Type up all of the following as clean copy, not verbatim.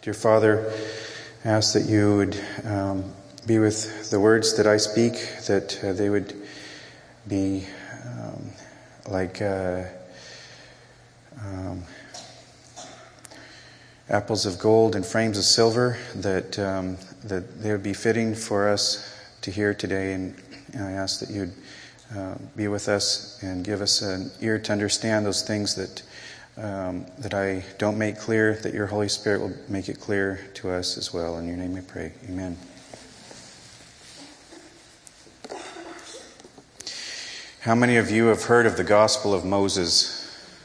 Dear Father, I ask that you would be with the words that I speak, that they would be like apples of gold and frames of silver, that they would be fitting for us to hear today. And I ask that you'd be with us and give us an ear to understand those things that I don't make clear, that your Holy Spirit will make it clear to us as well. In your name I pray. Amen. How many of you have heard of the Gospel of Moses?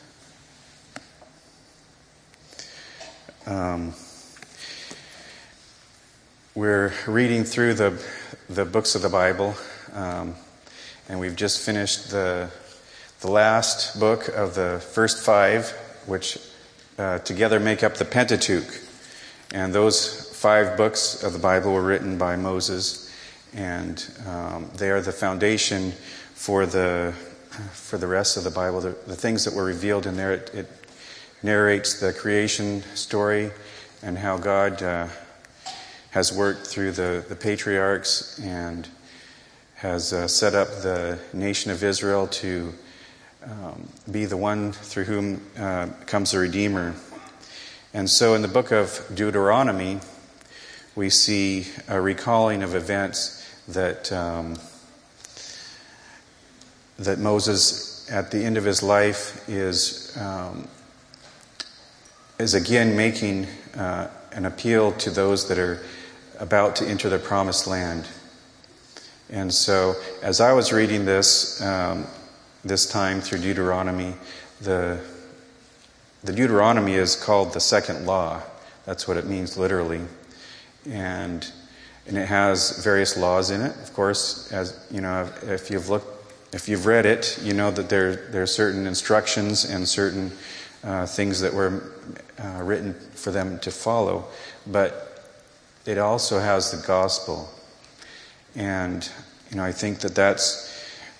We're reading through the books of the Bible, and we've just finished the last book of the first five, which together make up the Pentateuch. And those 5 books of the Bible were written by Moses, and they are the foundation for the rest of the Bible. The things that were revealed in there, it narrates the creation story and how God has worked through the patriarchs and has set up the nation of Israel to be the one through whom comes the Redeemer. And so in the book of Deuteronomy, we see a recalling of events that Moses, at the end of his life, is again making an appeal to those that are about to enter the promised land. And so as I was reading this time through Deuteronomy, the Deuteronomy is called the second law. That's what it means literally. And it has various laws in it. Of course, as you know, if you've read it, you know that there are certain instructions and certain things that were written for them to follow. But it also has the gospel. And I think that's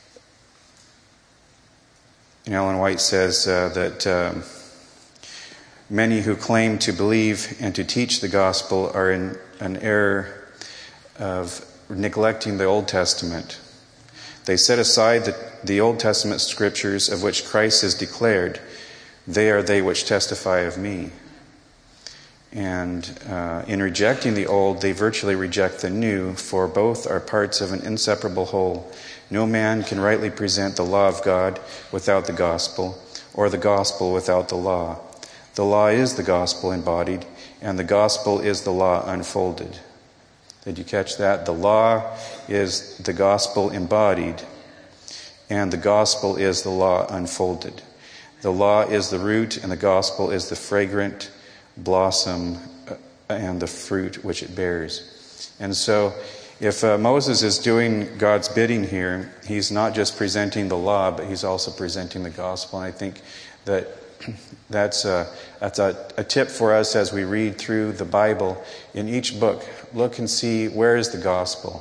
Ellen White says that many who claim to believe and to teach the gospel are in an error of neglecting the Old Testament. They set aside the Old Testament scriptures of which Christ has declared, "They are they which testify of me." And in rejecting the old, they virtually reject the new, for both are parts of an inseparable whole. No man can rightly present the law of God without the gospel, or the gospel without the law. The law is the gospel embodied, and the gospel is the law unfolded. Did you catch that? The law is the gospel embodied, and the gospel is the law unfolded. The law is the root, and the gospel is the fragrant blossom and the fruit which it bears. And so if Moses is doing God's bidding here, he's not just presenting the law, but he's also presenting the gospel. And I think that that's a tip for us as we read through the Bible. In each book, look and see, where is the gospel?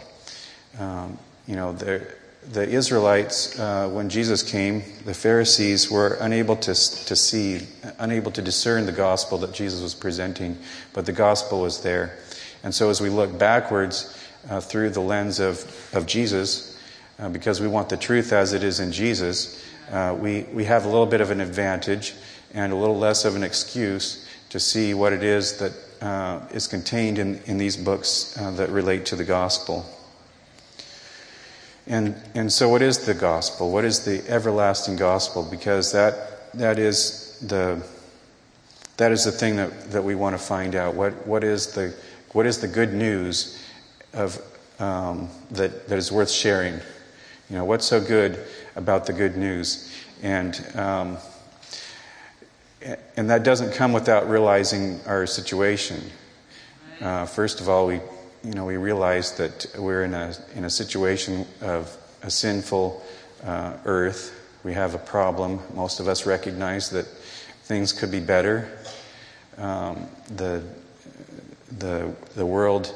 The Israelites, when Jesus came, the Pharisees were unable to see, unable to discern the gospel that Jesus was presenting, but the gospel was there. And so as we look backwards through the lens of Jesus, because we want the truth as it is in Jesus, we have a little bit of an advantage and a little less of an excuse to see what it is that is contained in these books that relate to the gospel. And so what is the gospel? What is the everlasting gospel? Because that is the thing that we want to find out. What is the good news of that is worth sharing? What's so good about the good news? And that doesn't come without realizing our situation. First of all, we realize that we're in a situation of a sinful earth. We have a problem. Most of us recognize that things could be better. The world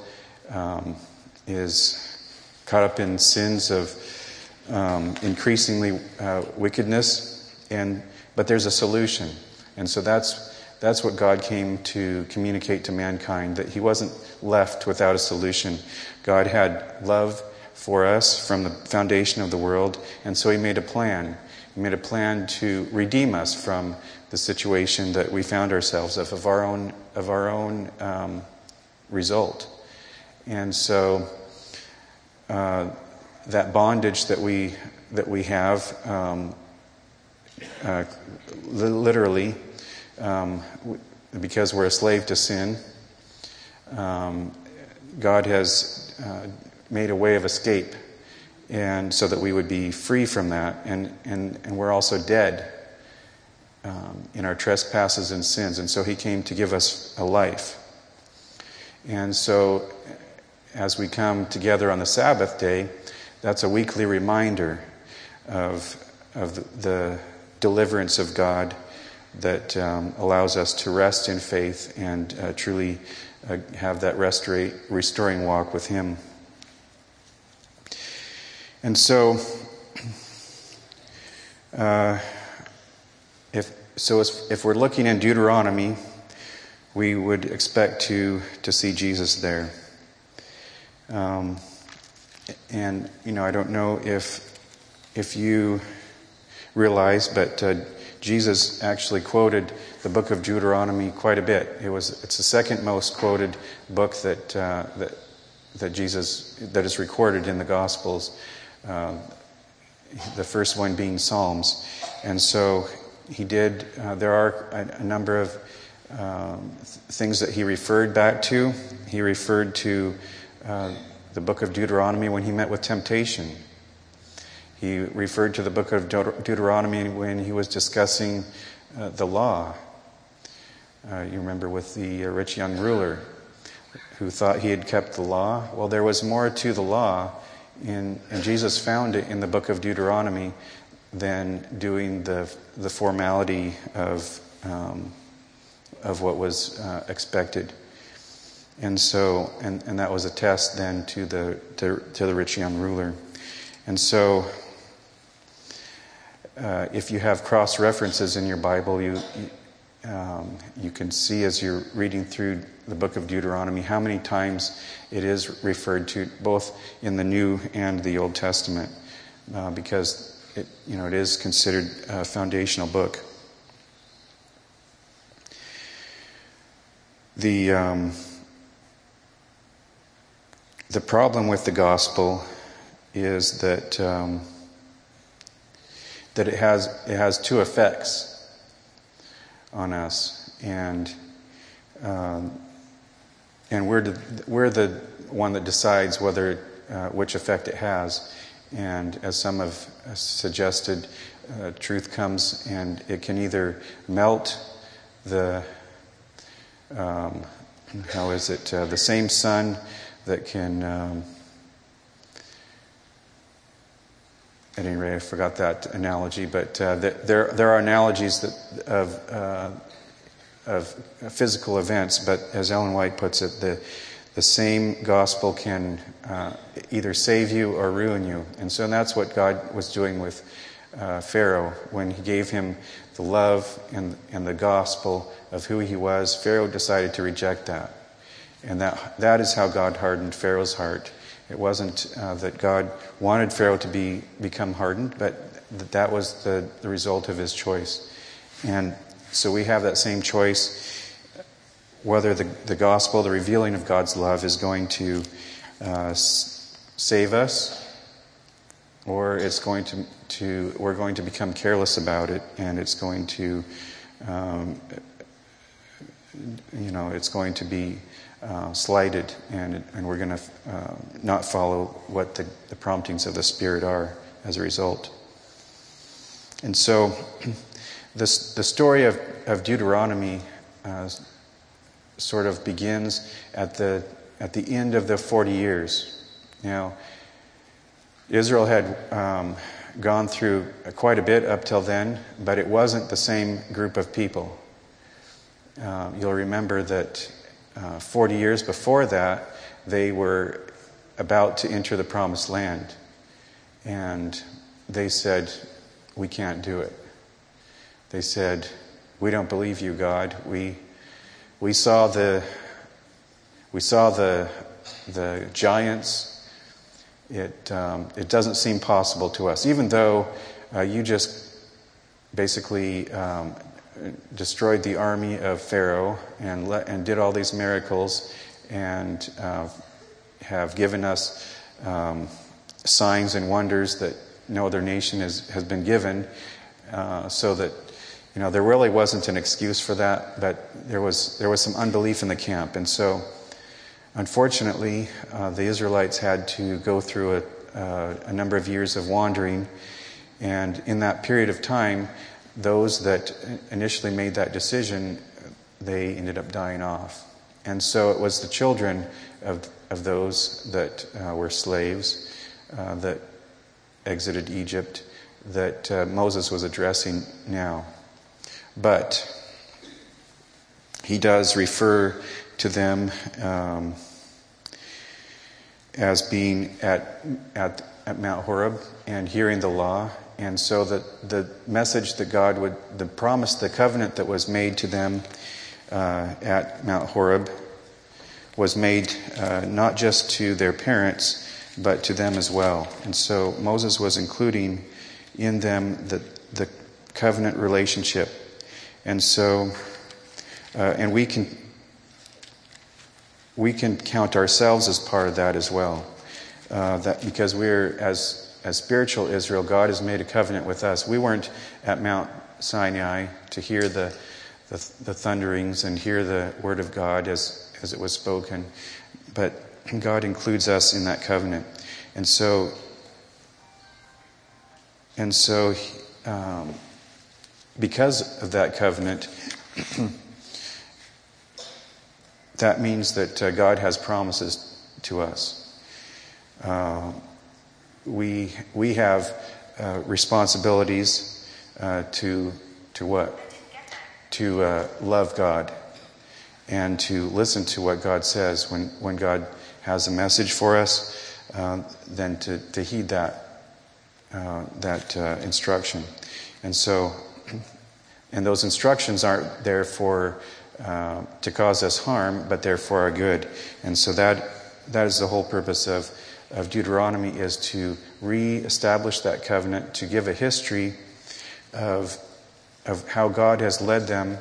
is caught up in sins of increasingly wickedness, but there's a solution. And so that's That's what God came to communicate to mankind, that he wasn't left without a solution. God had love for us from the foundation of the world, and so he made a plan. He made a plan to redeem us from the situation that we found ourselves of our own result. And so that bondage that we have, literally, because we're a slave to sin, God has made a way of escape, and so that we would be free from that. And we're also dead in our trespasses and sins, and so he came to give us a life. And so as we come together on the Sabbath day, that's a weekly reminder of the deliverance of God that allows us to rest in faith and truly have that restoring walk with him. And so, if we're looking in Deuteronomy, we would expect to see Jesus there. And I don't know if you realize, but Jesus actually quoted the book of Deuteronomy quite a bit. It's the second most quoted book that is recorded in the Gospels. The first one being Psalms. And so he did. There are a number of things that he referred back to. He referred to the book of Deuteronomy when he met with temptation. He referred to the book of Deuteronomy when he was discussing the law. You remember with the rich young ruler who thought he had kept the law. Well, there was more to the law, and Jesus found it in the book of Deuteronomy than doing the formality of what was expected. And so, and that was a test then to the rich young ruler. And so, if you have cross references in your Bible, you can see as you're reading through the book of Deuteronomy how many times it is referred to, both in the New and the Old Testament, because it is considered a foundational book. The problem with the gospel is that it has two effects on us, and we're the one that decides which effect it has. And as some have suggested, truth comes and it can either melt the the same sun that can at any rate, I forgot that analogy, but there are analogies of physical events, but as Ellen White puts it, the same gospel can either save you or ruin you. And so that's what God was doing with Pharaoh when he gave him the love and the gospel of who he was. Pharaoh decided to reject that. And that is how God hardened Pharaoh's heart. It wasn't that God wanted Pharaoh to become hardened, but that was the result of his choice. And so we have that same choice, whether the gospel, the revealing of God's love, is going to save us, or it's going to we're going to become careless about it, and it's going to it's going to be slighted, and we're going to not follow what the promptings of the Spirit are as a result. And so the story of Deuteronomy sort of begins at the end of the 40 years. Now, Israel had gone through quite a bit up till then, but it wasn't the same group of people. You'll remember that 40 years before that, they were about to enter the promised land. And they said, we can't do it. They said, We don't believe you, God. We saw the giants. It doesn't seem possible to us, even though you just basically destroyed the army of Pharaoh and did all these miracles and have given us signs and wonders that no other nation has been given, so that there really wasn't an excuse for that, but there was some unbelief in the camp. And so unfortunately the Israelites had to go through a number of years of wandering, and in that period of time, those that initially made that decision, they ended up dying off. And so it was the children of those that were slaves that exited Egypt that Moses was addressing now. But he does refer to them as being at Mount Horeb and hearing the law. And so that the message that God would, the promise, the covenant that was made to them at Mount Horeb was made not just to their parents, but to them as well. And so Moses was including in them the covenant relationship. And so, and we can count ourselves as part of that as well. That because we're as spiritual Israel, God has made a covenant with us. We weren't at Mount Sinai to hear the thunderings and hear the word of God as it was spoken, but God includes us in that covenant. And so because of that covenant, that means that God has promises to us. We have responsibilities to what? To love God and to listen to what God says. When God has a message for us, then to heed that instruction. And so, and those instructions aren't there to cause us harm, but they're for our good. And so that is the whole purpose of Deuteronomy, is to re-establish that covenant, to give a history of how God has led them.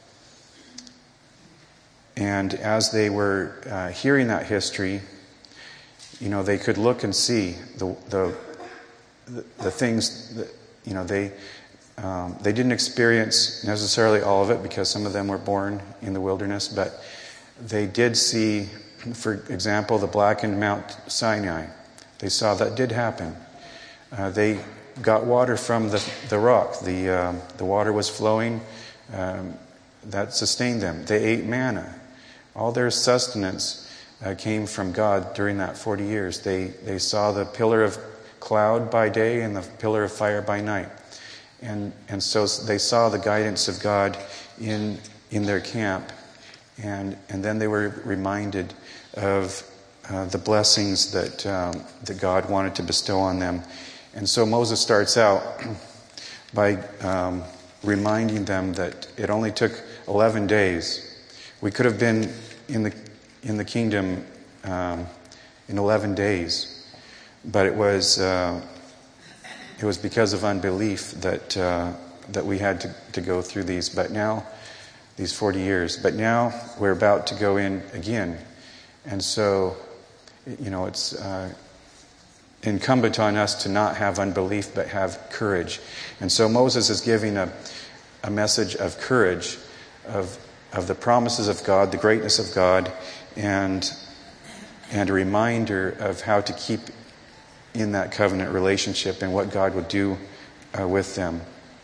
And as they were hearing that history, they could look and see the things that, they didn't experience necessarily all of it, because some of them were born in the wilderness, but they did see, for example, the blackened Mount Sinai. They saw that did happen. They got water from the rock. The water was flowing. That sustained them. They ate manna. All their sustenance came from God during that 40 years. They saw the pillar of cloud by day and the pillar of fire by night. And so they saw the guidance of God in their camp. And then they were reminded of the blessings that God wanted to bestow on them. And so Moses starts out by reminding them that it only took 11 days. We could have been in the kingdom in 11 days, but it was because of unbelief that we had to go through these 40 years. But now we're about to go in again, and so it's incumbent on us to not have unbelief but have courage. And so Moses is giving a message of courage, of the promises of God, the greatness of God, and a reminder of how to keep in that covenant relationship and what God would do with them.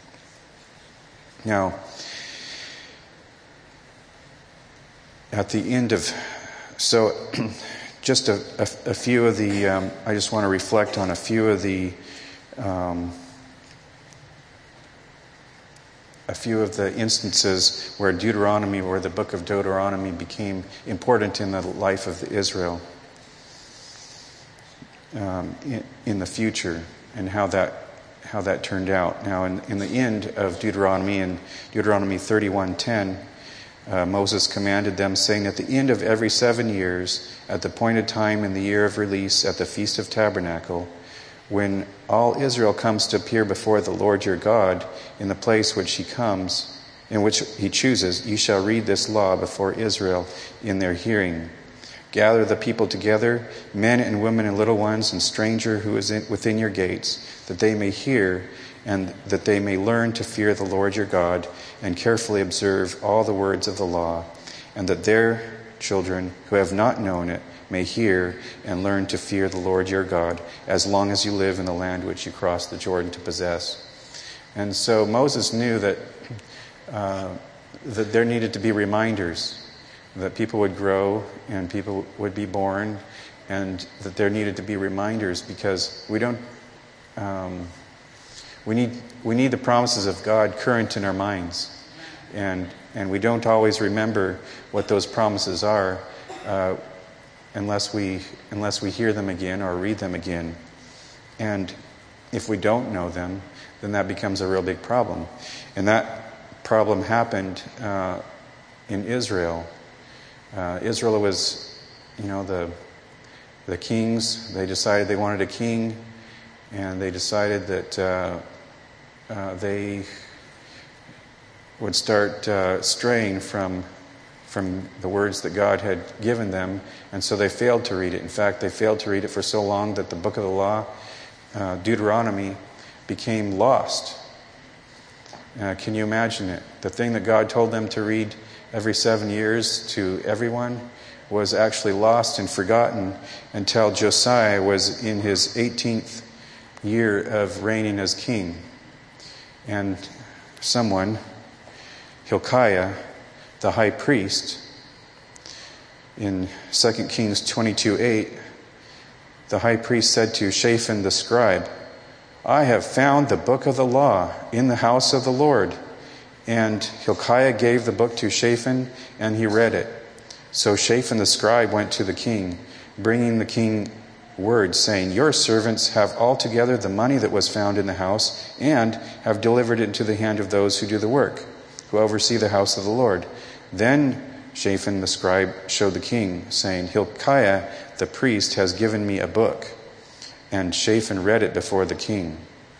Now, at the end of, just a few of the, I just want to reflect on a few of the instances where the book of Deuteronomy became important in the life of Israel in the future, and how that turned out. Now, in the end of Deuteronomy, in Deuteronomy 31:10, Moses commanded them, saying, "At the end of every 7 years, at the appointed time in the year of release, at the Feast of Tabernacle, when all Israel comes to appear before the Lord your God in the place which in which he chooses, you shall read this law before Israel in their hearing. Gather the people together, men and women and little ones, and stranger who is within your gates, that they may hear and that they may learn to fear the Lord your God and carefully observe all the words of the law, and that their children who have not known it may hear and learn to fear the Lord your God as long as you live in the land which you crossed the Jordan to possess." And so Moses knew that there needed to be reminders, that people would grow and people would be born, and that there needed to be reminders, because we need the promises of God current in our minds, and we don't always remember what those promises are unless we hear them again or read them again. And if we don't know them, then that becomes a real big problem. And that problem happened in Israel. Israel was, the kings. They decided they wanted a king, and they decided that they would start straying from the words that God had given them, and so they failed to read it. In fact, they failed to read it for so long that the book of the law, Deuteronomy, became lost. Can you imagine it? The thing that God told them to read every 7 years to everyone was actually lost and forgotten until Josiah was in his 18th year of reigning as king. And someone, Hilkiah, the high priest, in 2 Kings 22:8, the high priest said to Shaphan the scribe, "I have found the book of the law in the house of the Lord." And Hilkiah gave the book to Shaphan, and he read it. So Shaphan the scribe went to the king, bringing the king word, saying, "Your servants have altogether the money that was found in the house, and have delivered it into the hand of those who do the work, who oversee the house of the Lord." Then Shaphan the scribe showed the king, saying, "Hilkiah the priest has given me a book." And Shaphan read it before the king.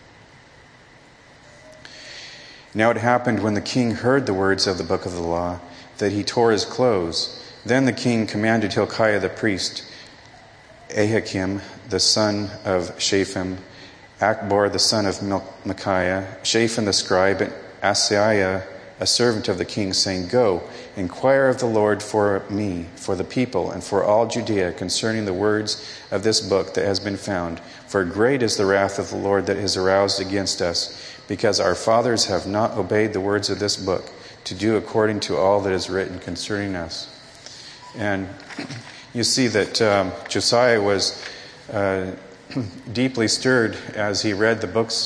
Now it happened, when the king heard the words of the book of the law, that he tore his clothes. Then the king commanded Hilkiah the priest, Ahikam the son of Shaphan, Akbor the son of Micaiah, Shaphan the scribe, and Asaiah, a servant of the king, saying, "Go, inquire of the Lord for me, for the people, and for all Judea concerning the words of this book that has been found. For great is the wrath of the Lord that is aroused against us, because our fathers have not obeyed the words of this book, to do according to all that is written concerning us." And you see that Josiah was deeply stirred as he read the book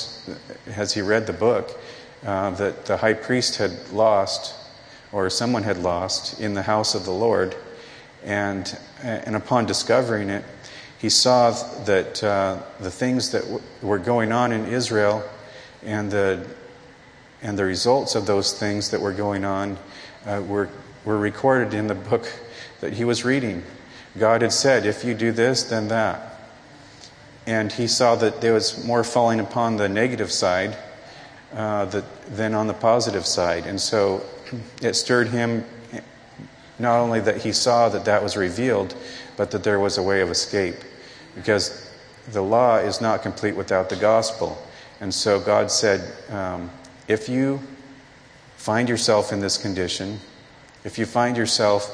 that the high priest had lost, or someone had lost, in the house of the Lord. And upon discovering it, he saw that the things that were going on in Israel and the results of those things that were going on were recorded in the book that he was reading. God had said, "If you do this, then that." And he saw that there was more falling upon the negative side than on the positive side. And so it stirred him, not only that he saw that that was revealed, but that there was a way of escape. Because the law is not complete without the gospel. And so God said, if you find yourself in this condition, if you find yourself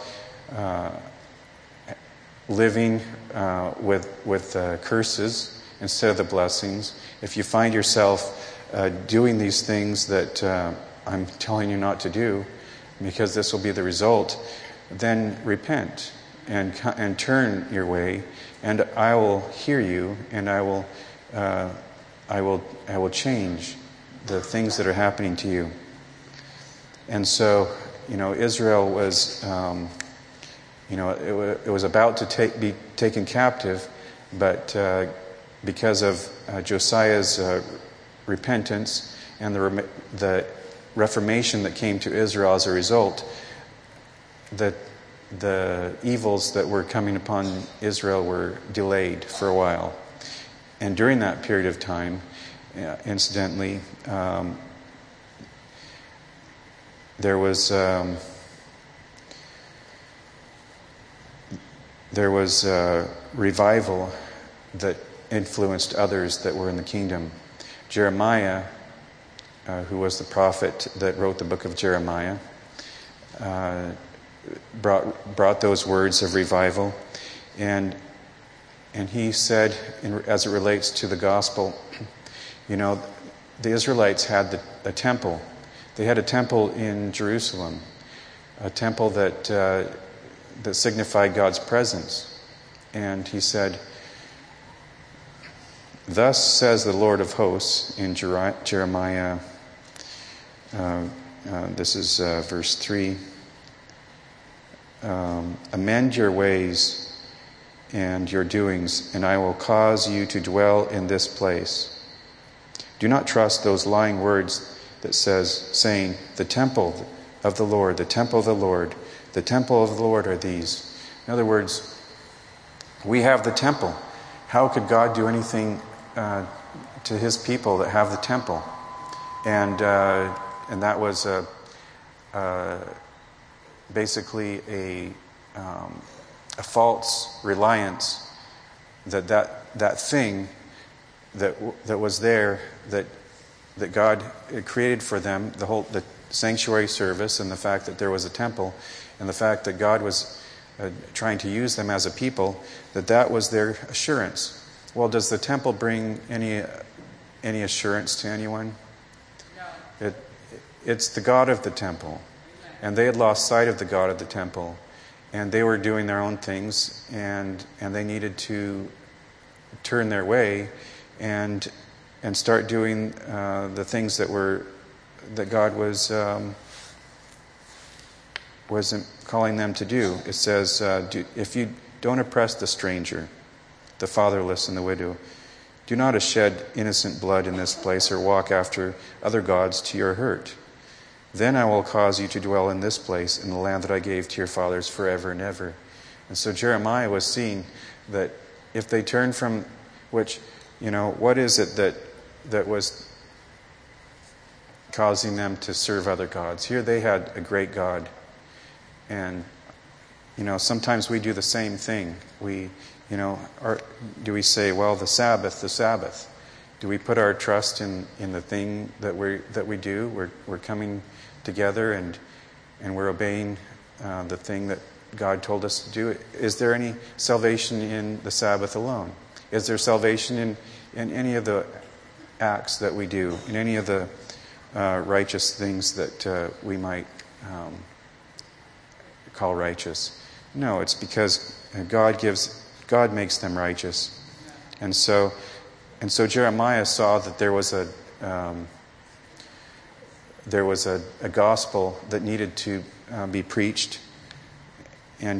living with curses instead of the blessings, if you find yourself doing these things that I'm telling you not to do, because this will be the result, then repent and turn your way, and I will hear you, and I will change the things that are happening to you. And so, Israel was, it was about to be taken captive, but because of Josiah's repentance and the reformation that came to Israel as a result, that the evils that were coming upon Israel were delayed for a while. And during that period of time, incidentally, there was revival that influenced others that were in the kingdom. Jeremiah, who was the prophet that wrote the book of Jeremiah, brought those words of revival, and he said, as it relates to the gospel, the Israelites had a temple. They had a temple in Jerusalem, a temple that signified God's presence. And he said, "Thus says the Lord of hosts," in Jeremiah, this is verse 3, "Amend your ways and your doings, and I will cause you to dwell in this place. Do not trust those lying words that saying, the temple of the Lord, the temple of the Lord, the temple of the Lord are these." In other words, we have the temple. How could God do anything to his people that have the temple? And that was basically a false reliance that thing that was there that God created for them, the sanctuary service, and the fact that there was a temple, and the fact that God was trying to use them as a people, that was their assurance. Well, does the temple bring any assurance to anyone? No. It's the God of the temple, and they had lost sight of the God of the temple, and they were doing their own things, and they needed to turn their way and start doing the things that God wasn't calling them to do. It says, if you don't oppress the stranger, the fatherless and the widow, do not shed innocent blood in this place or walk after other gods to your hurt. Then I will cause you to dwell in this place, in the land that I gave to your fathers forever and ever. And so Jeremiah was seeing that if they turned from, what is it that was causing them to serve other gods? Here they had a great God. And, sometimes we do the same thing. Do we say, well, the Sabbath? Do we put our trust in the thing that we do? We're coming together and we're obeying the thing that God told us to do. Is there any salvation in the Sabbath alone? Is there salvation in any of the acts that we do, in any of the righteous things that we might call righteous? No, it's because God makes them righteous. And so Jeremiah saw that there was a gospel that needed to be preached, and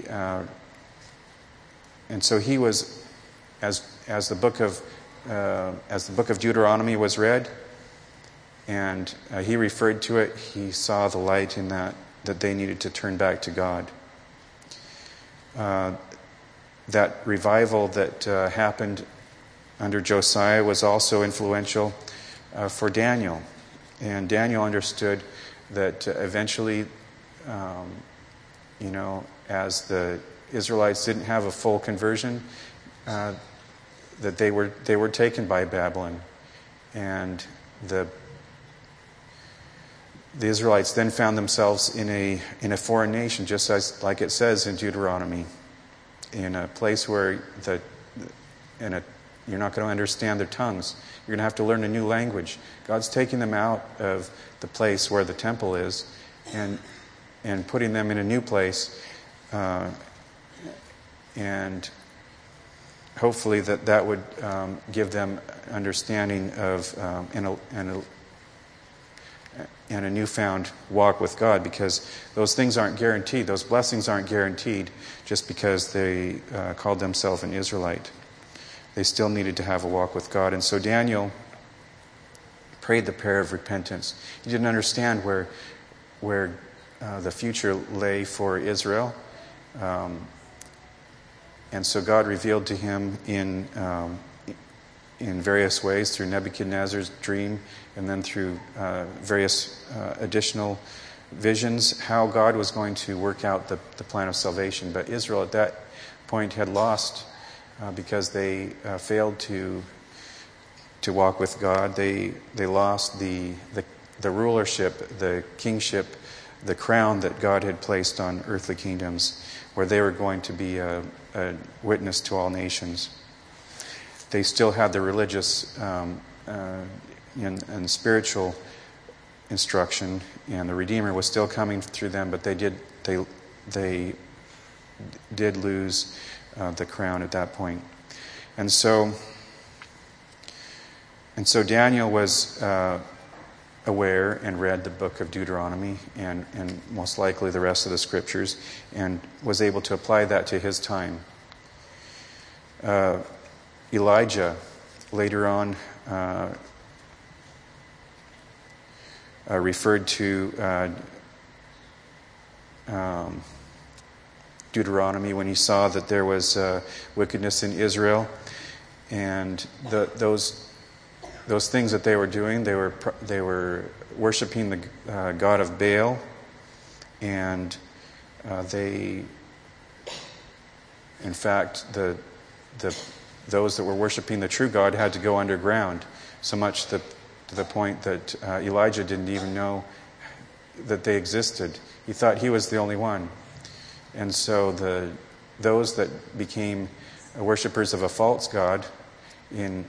so he was, as the book of Deuteronomy was read, and he referred to it, he saw the light in that they needed to turn back to God. That revival that happened under Josiah was also influential for Daniel. And Daniel understood that eventually, as the Israelites didn't have a full conversion, that they were taken by Babylon. And the Israelites then found themselves in a foreign nation, just like it says in Deuteronomy, in a place where you're not going to understand their tongues. You're going to have to learn a new language. God's taking them out of the place where the temple is and putting them in a new place, and hopefully that would give them understanding of and a newfound walk with God, because those things aren't guaranteed. Those blessings aren't guaranteed just because they called themselves an Israelite. They still needed to have a walk with God. And so Daniel prayed the prayer of repentance. He didn't understand where the future lay for Israel. And so God revealed to him in various ways, through Nebuchadnezzar's dream and then through various additional visions, how God was going to work out the plan of salvation. But Israel at that point had lost because they failed to walk with God. They lost the rulership, the kingship, the crown that God had placed on earthly kingdoms, where they were going to be a witness to all nations. They still had the religious and spiritual instruction, and the Redeemer was still coming through them, but they did lose the crown at that point. And so Daniel was aware and read the book of Deuteronomy and most likely the rest of the scriptures, and was able to apply that to his time. Elijah later on referred to Deuteronomy when he saw that there was wickedness in Israel, and those things that they were doing, they were worshiping the god of Baal, and in fact, those that were worshiping the true God had to go underground, so much to the point that Elijah didn't even know that they existed. He thought he was the only one. And so those that became worshipers of a false god in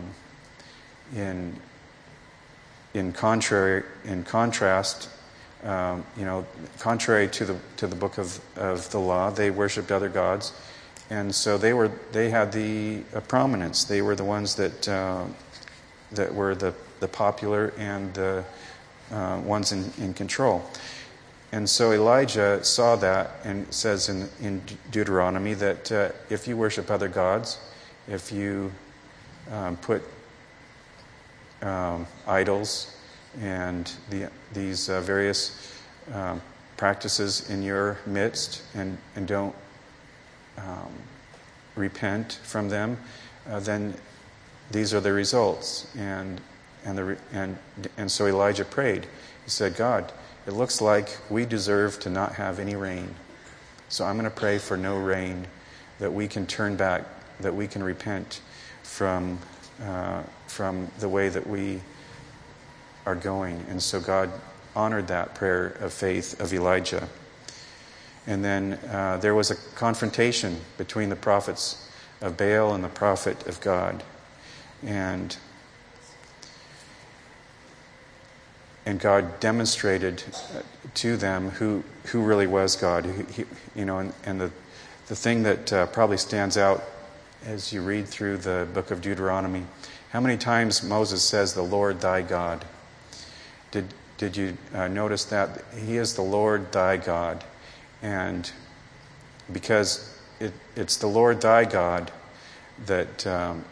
contrast, contrary to the book of the law, they worshipped other gods, and so they had the prominence. They were the ones that were the popular and the ones in control. And so Elijah saw that, and says in Deuteronomy that if you worship other gods, if you put idols and these various practices in your midst, and don't repent from them, then these are the results. And so Elijah prayed. He said, God, it looks like we deserve to not have any rain. So I'm going to pray for no rain, that we can turn back, that we can repent from the way that we are going. And so God honored that prayer of faith of Elijah. And then there was a confrontation between the prophets of Baal and the prophet of God. And God demonstrated to them who really was God. And the thing that probably stands out as you read through the book of Deuteronomy, how many times Moses says, "The Lord thy God"? Did you notice that? He is the Lord thy God. And because it's the Lord thy God that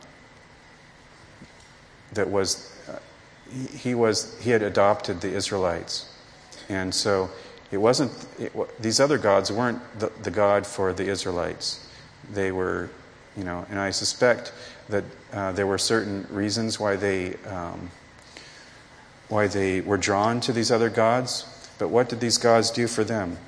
he had adopted the Israelites. And so these other gods weren't the God for the Israelites. They were, and I suspect that there were certain reasons why they were drawn to these other gods. But what did these gods do for them?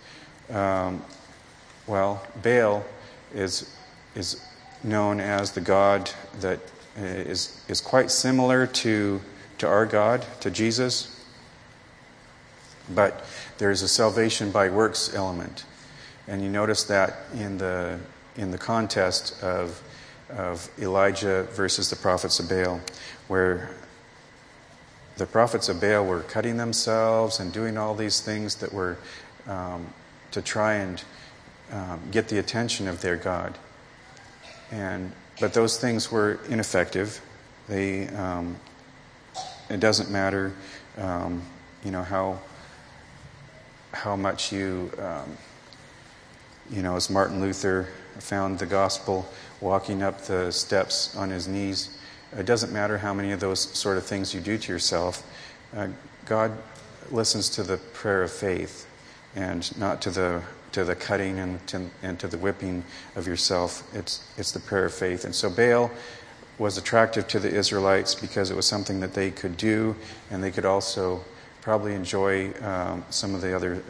Well, Baal is known as the god that is quite similar to our God, to Jesus, but there's a salvation by works element, and you notice that in the contest of Elijah versus the prophets of Baal, where the prophets of Baal were cutting themselves and doing all these things that were to try and get the attention of their God, but those things were ineffective. It doesn't matter, how much you, as Martin Luther found the gospel walking up the steps on his knees It doesn't matter how many of those sort of things you do to yourself. God listens to the prayer of faith, and not to the cutting and to the whipping of yourself. It's the prayer of faith. And so Baal was attractive to the Israelites because it was something that they could do, and they could also probably enjoy some of the other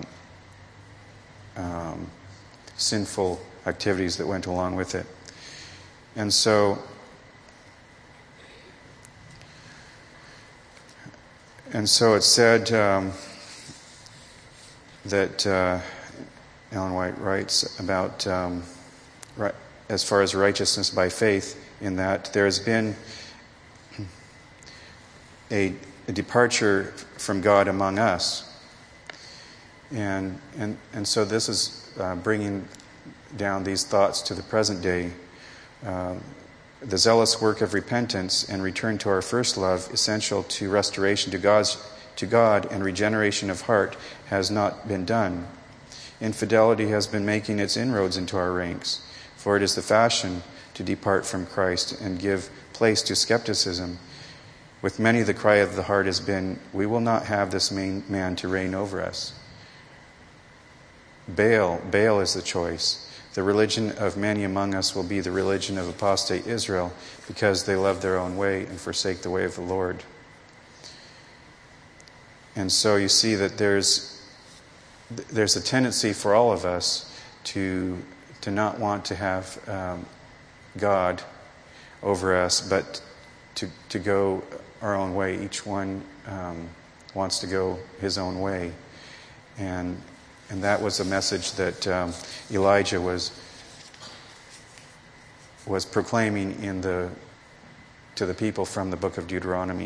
sinful activities that went along with it. And so it's said that Ellen White writes about as far as righteousness by faith, in that there has been a departure from God among us, and so this is bringing down these thoughts to the present day. The zealous work of repentance and return to our first love, essential to restoration to God and regeneration of heart, has not been done. Infidelity has been making its inroads into our ranks, for it is the fashion to depart from Christ and give place to skepticism. With many, the cry of the heart has been, "We will not have this man to reign over us." Baal is the choice. The religion of many among us will be the religion of apostate Israel, because they love their own way and forsake the way of the Lord. And so you see that there's a tendency for all of us to not want to have God over us, but to go our own way. Each one wants to go his own way. And that was a message that Elijah was proclaiming to the people from the book of Deuteronomy.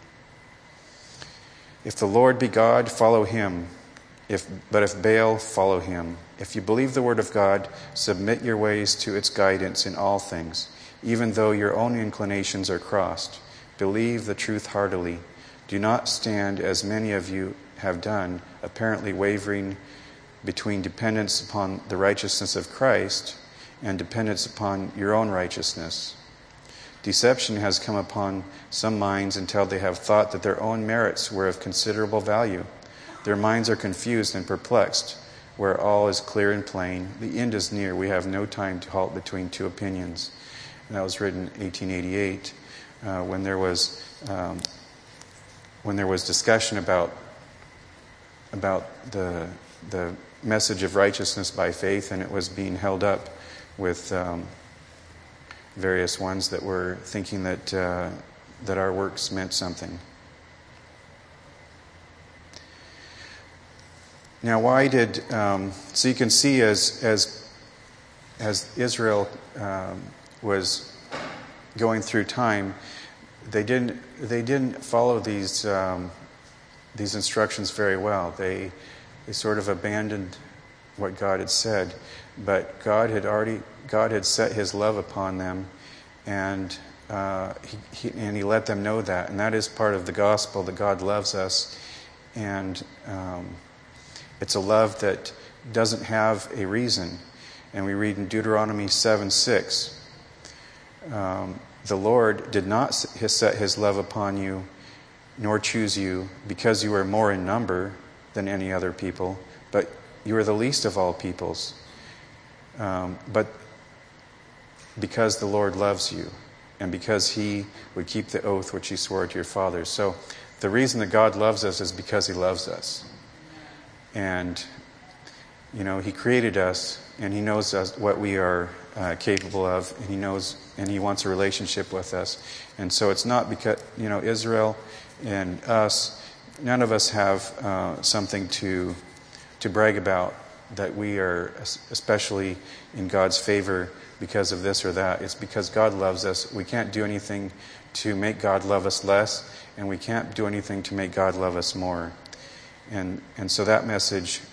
If the Lord be God, follow him. But if Baal, follow him. If you believe the word of God, submit your ways to its guidance in all things, even though your own inclinations are crossed. Believe the truth heartily. Do not stand, as many of you have done, apparently wavering between dependence upon the righteousness of Christ and dependence upon your own righteousness. Deception has come upon some minds until they have thought that their own merits were of considerable value. Their minds are confused and perplexed, where all is clear and plain. The end is near. We have no time to halt between two opinions. And that was written in 1888, when there was discussion about the message of righteousness by faith, and it was being held up with various ones that were thinking that our works meant something. Now, why did so you can see as Israel was going through time, they didn't follow these instructions very well. They sort of abandoned what God had said, but God had set His love upon them, and He let them know that, and that is part of the gospel, that God loves us, and it's a love that doesn't have a reason. And we read in Deuteronomy 7:6, the Lord did not set His love upon you, nor choose you, because you are more in number than any other people, but you are the least of all peoples. But because the Lord loves you, and because He would keep the oath which He swore to your fathers. So the reason that God loves us is because He loves us. And, He created us, and He knows what we are capable of, and He knows, and He wants a relationship with us. And so it's not because, Israel and us, none of us have something to brag about, that we are especially in God's favor because of this or that. It's because God loves us. We can't do anything to make God love us less, and we can't do anything to make God love us more. And so that message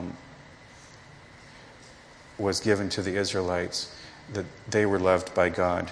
was given to the Israelites, that they were loved by God.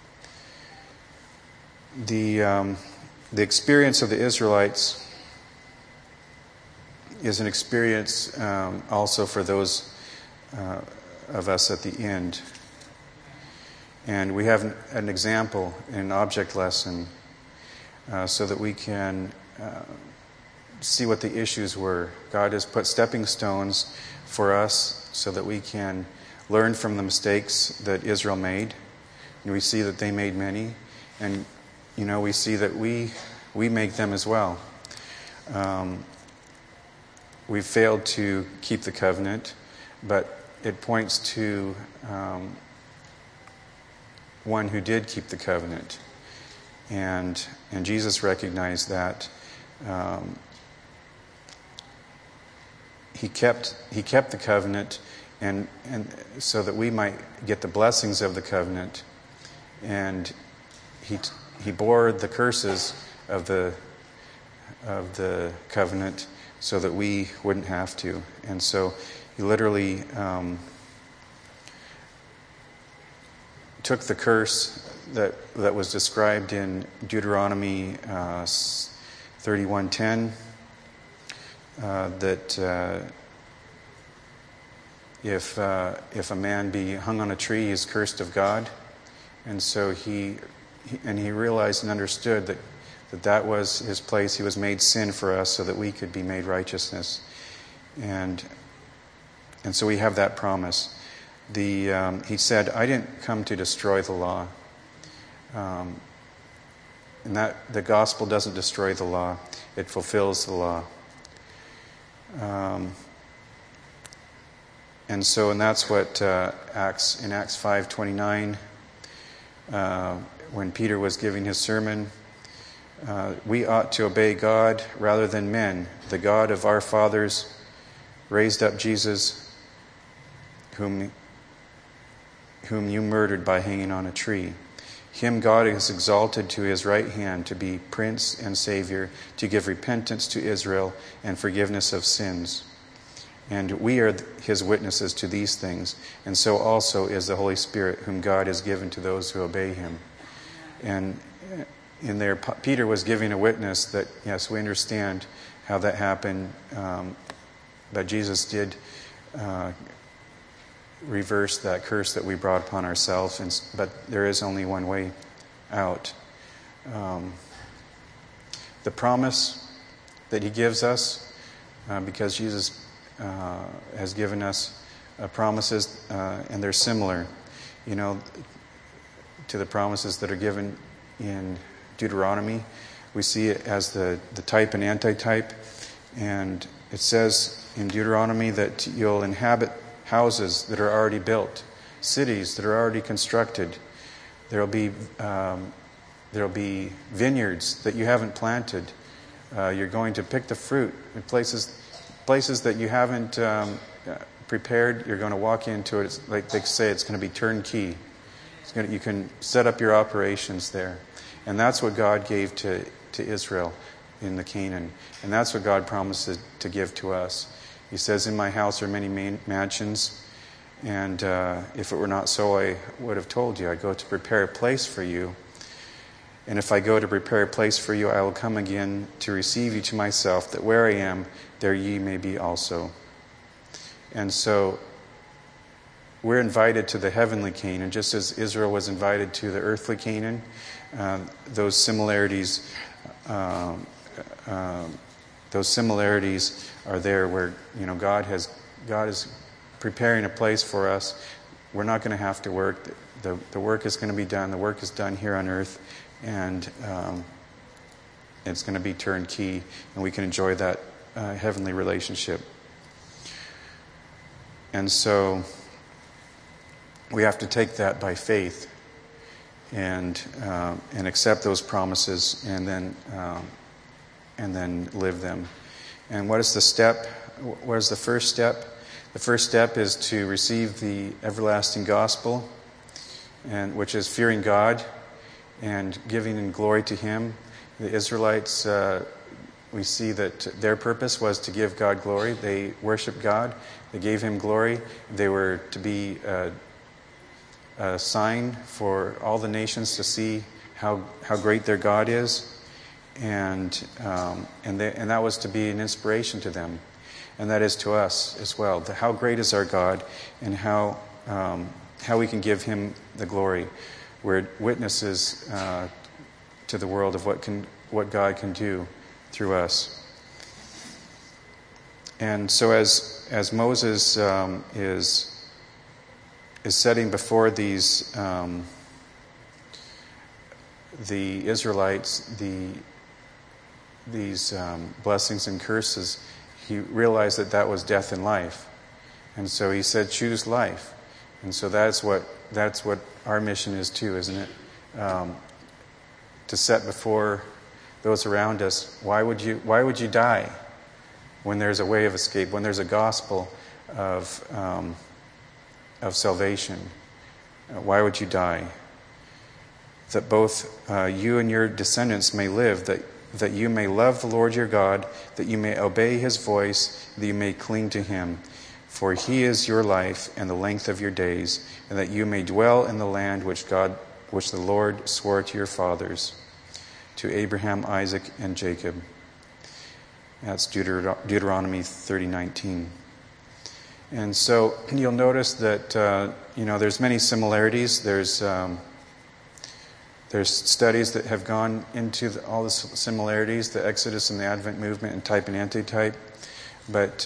The experience of the Israelites is an experience also for those of us at the end. And we have an example, an object lesson, so that we can see what the issues were. God has put stepping stones for us so that we can learn from the mistakes that Israel made. And we see that they made many. And, we see that we make them as well. We failed to keep the covenant, but it points to one who did keep the covenant. And Jesus recognized that. He kept the covenant, and so that we might get the blessings of the covenant. And he bore the curses of the covenant so that we wouldn't have to. And so he literally took the curse that was described in Deuteronomy 31:10, that if a man be hung on a tree, he is cursed of God. And so he realized and understood that was his place. He was made sin for us so that we could be made righteousness. And so we have that promise. He said, I didn't come to destroy the law. And that the gospel doesn't destroy the law. It fulfills the law. And that's what in Acts 5:29, when Peter was giving his sermon, we ought to obey God rather than men. The God of our fathers raised up Jesus, whom you murdered by hanging on a tree. Him God has exalted to his right hand to be Prince and Savior, to give repentance to Israel and forgiveness of sins. And we are his witnesses to these things, and so also is the Holy Spirit, whom God has given to those who obey him. And in there, Peter was giving a witness that, yes, we understand how that happened, but Jesus did reverse that curse that we brought upon ourselves, but there is only one way out. The promise that he gives us, because Jesus has given us promises, and they're similar, to the promises that are given in Deuteronomy. We see it as the type and antitype. And it says in Deuteronomy that you'll inhabit houses that are already built, cities that are already constructed. There'll be vineyards that you haven't planted. You're going to pick the fruit in places that you haven't prepared. You're going to walk into it. It's like they say, it's going to be turnkey. You can set up your operations there. And that's what God gave to Israel in the Canaan. And that's what God promises to give to us. He says, in my house are many mansions. And if it were not so, I would have told you. I go to prepare a place for you. And if I go to prepare a place for you, I will come again to receive you to myself, that where I am, there ye may be also. And so we're invited to the heavenly Canaan, just as Israel was invited to the earthly Canaan. Those similarities are there, where God is preparing a place for us. We're not going to have to work. The work is going to be done. The work is done here on earth, and it's going to be turnkey, and we can enjoy that heavenly relationship. And so we have to take that by faith and accept those promises, and then live them. And what is the step? What is the first step? The first step is to receive the everlasting gospel, and which is fearing God and giving in glory to Him. The Israelites, we see that their purpose was to give God glory. They worshiped God. They gave Him glory. They were to be a sign for all the nations to see how great their God is, and that was to be an inspiration to them, and that is to us as well. How great is our God, and how give him the glory. We're witnesses to the world of what God can do through us. And so as Moses is setting before these the Israelites these blessings and curses, he realized that was death and life, and so he said, "Choose life." And so that's what our mission is too, isn't it? To set before those around us, why would you die when there's a way of escape, when there's a gospel of salvation? Why would you die? That both you and your descendants may live, that you may love the Lord your God, that you may obey his voice, that you may cling to him. For he is your life and the length of your days, and that you may dwell in the land which the Lord swore to your fathers, to Abraham, Isaac, and Jacob. That's Deuteronomy 30:19. And so you'll notice that there's many similarities. There's studies that have gone into all the similarities, the Exodus and the Advent movement, and type and antitype. But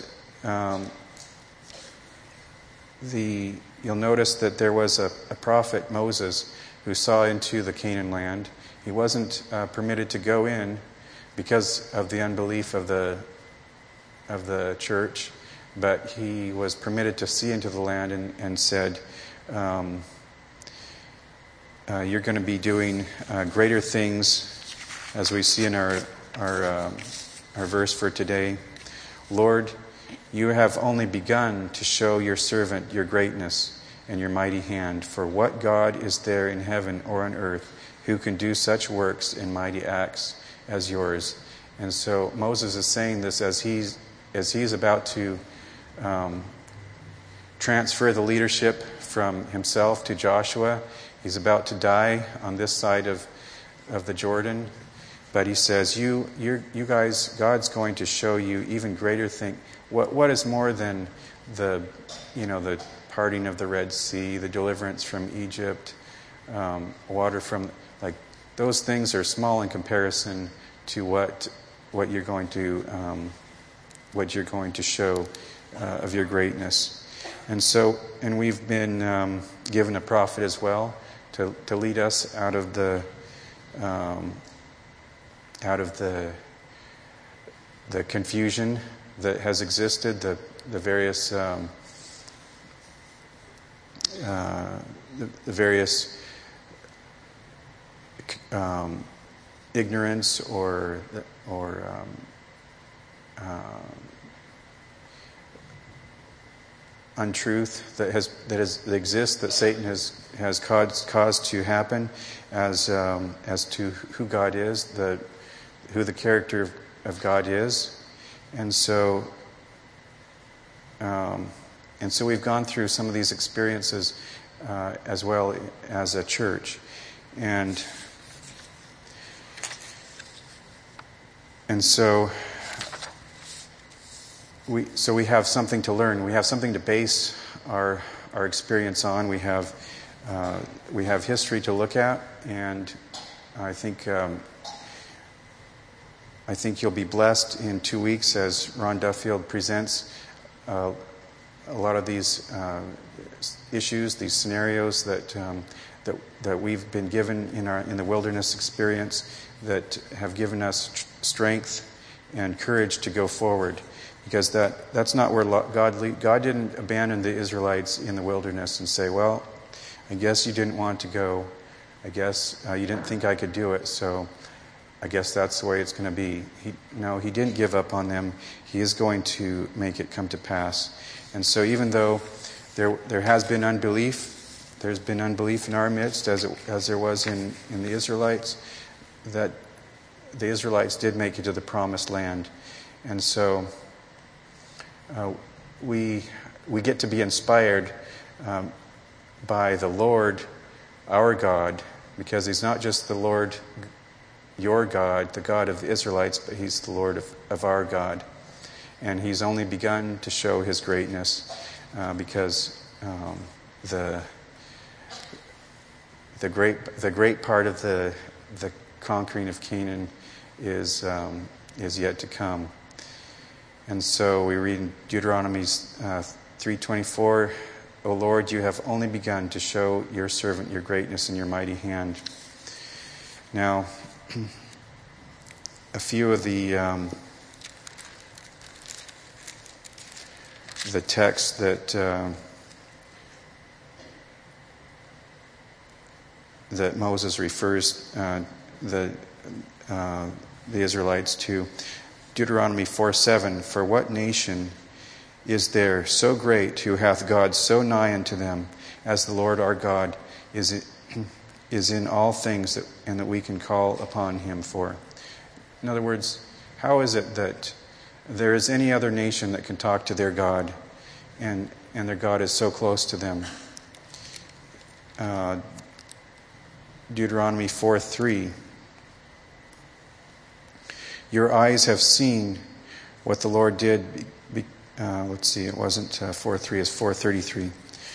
you'll notice that there was a prophet, Moses, who saw into the Canaan land. He wasn't permitted to go in because of the unbelief of the church, but he was permitted to see into the land and said, you're going to be doing greater things, as we see in our verse for today. Lord, you have only begun to show your servant your greatness and your mighty hand. For what God is there in heaven or on earth who can do such works and mighty acts as yours? And so Moses is saying this as he's about to transfer the leadership from himself to Joshua. He's about to die on this side of the Jordan. But he says, you guys, God's going to show you even greater thing. What is more than the parting of the Red Sea, the deliverance from Egypt, water from, like, those things are small in comparison to what you're going to show of your greatness. And we've been given a prophet as well to lead us out of the confusion that has existed, the various ignorance or untruth that exists, that Satan has caused to happen as to who God is, who the character of God is. And so we've gone through some of these experiences as well as a church, and so we have something to learn. We have something to base our experience on. We have history to look at, and I think you'll be blessed in 2 weeks as Ron Duffield presents a lot of these issues, these scenarios that we've been given in the wilderness experience, that have given us strength and courage to go forward. Because that's not where God didn't abandon the Israelites in the wilderness and say, well, I guess you didn't want to go. I guess you didn't think I could do it, so I guess that's the way it's going to be. He didn't give up on them. He is going to make it come to pass. And so even though there has been unbelief, there's been unbelief in our midst as there was in the Israelites, that the Israelites did make it to the promised land. And so we get to be inspired by the Lord, our God, because he's not just the Lord, your God, the God of the Israelites, but he's the Lord of our God. And he's only begun to show his greatness because the great part of the conquering of Canaan is yet to come. And so we read in Deuteronomy 3:24, O Lord, you have only begun to show your servant your greatness and your mighty hand. Now, a few of the texts that Moses refers the Israelites to. Deuteronomy 4:7, for what nation is there so great who hath God so nigh unto them as the Lord our God is in all things and that we can call upon him for? In other words, how is it that there is any other nation that can talk to their God and their God is so close to them? Deuteronomy 4:3, your eyes have seen what the Lord did. Let's see, it wasn't 4:3, it's 4:33.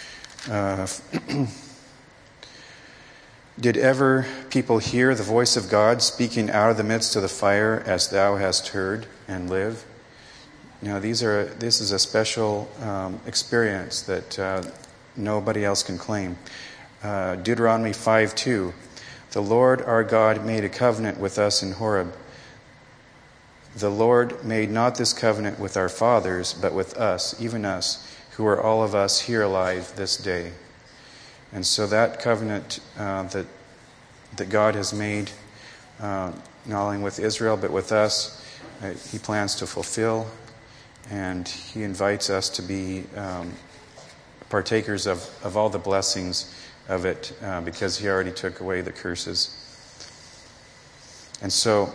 Did ever people hear the voice of God speaking out of the midst of the fire as thou hast heard and live? Now, this is a special experience that nobody else can claim. Deuteronomy 5:2, the Lord our God made a covenant with us in Horeb. The Lord made not this covenant with our fathers, but with us, even us, who are all of us here alive this day. And so that covenant that God has made, not only with Israel, but with us, he plans to fulfill. And he invites us to be partakers of all the blessings of it, because he already took away the curses. And so,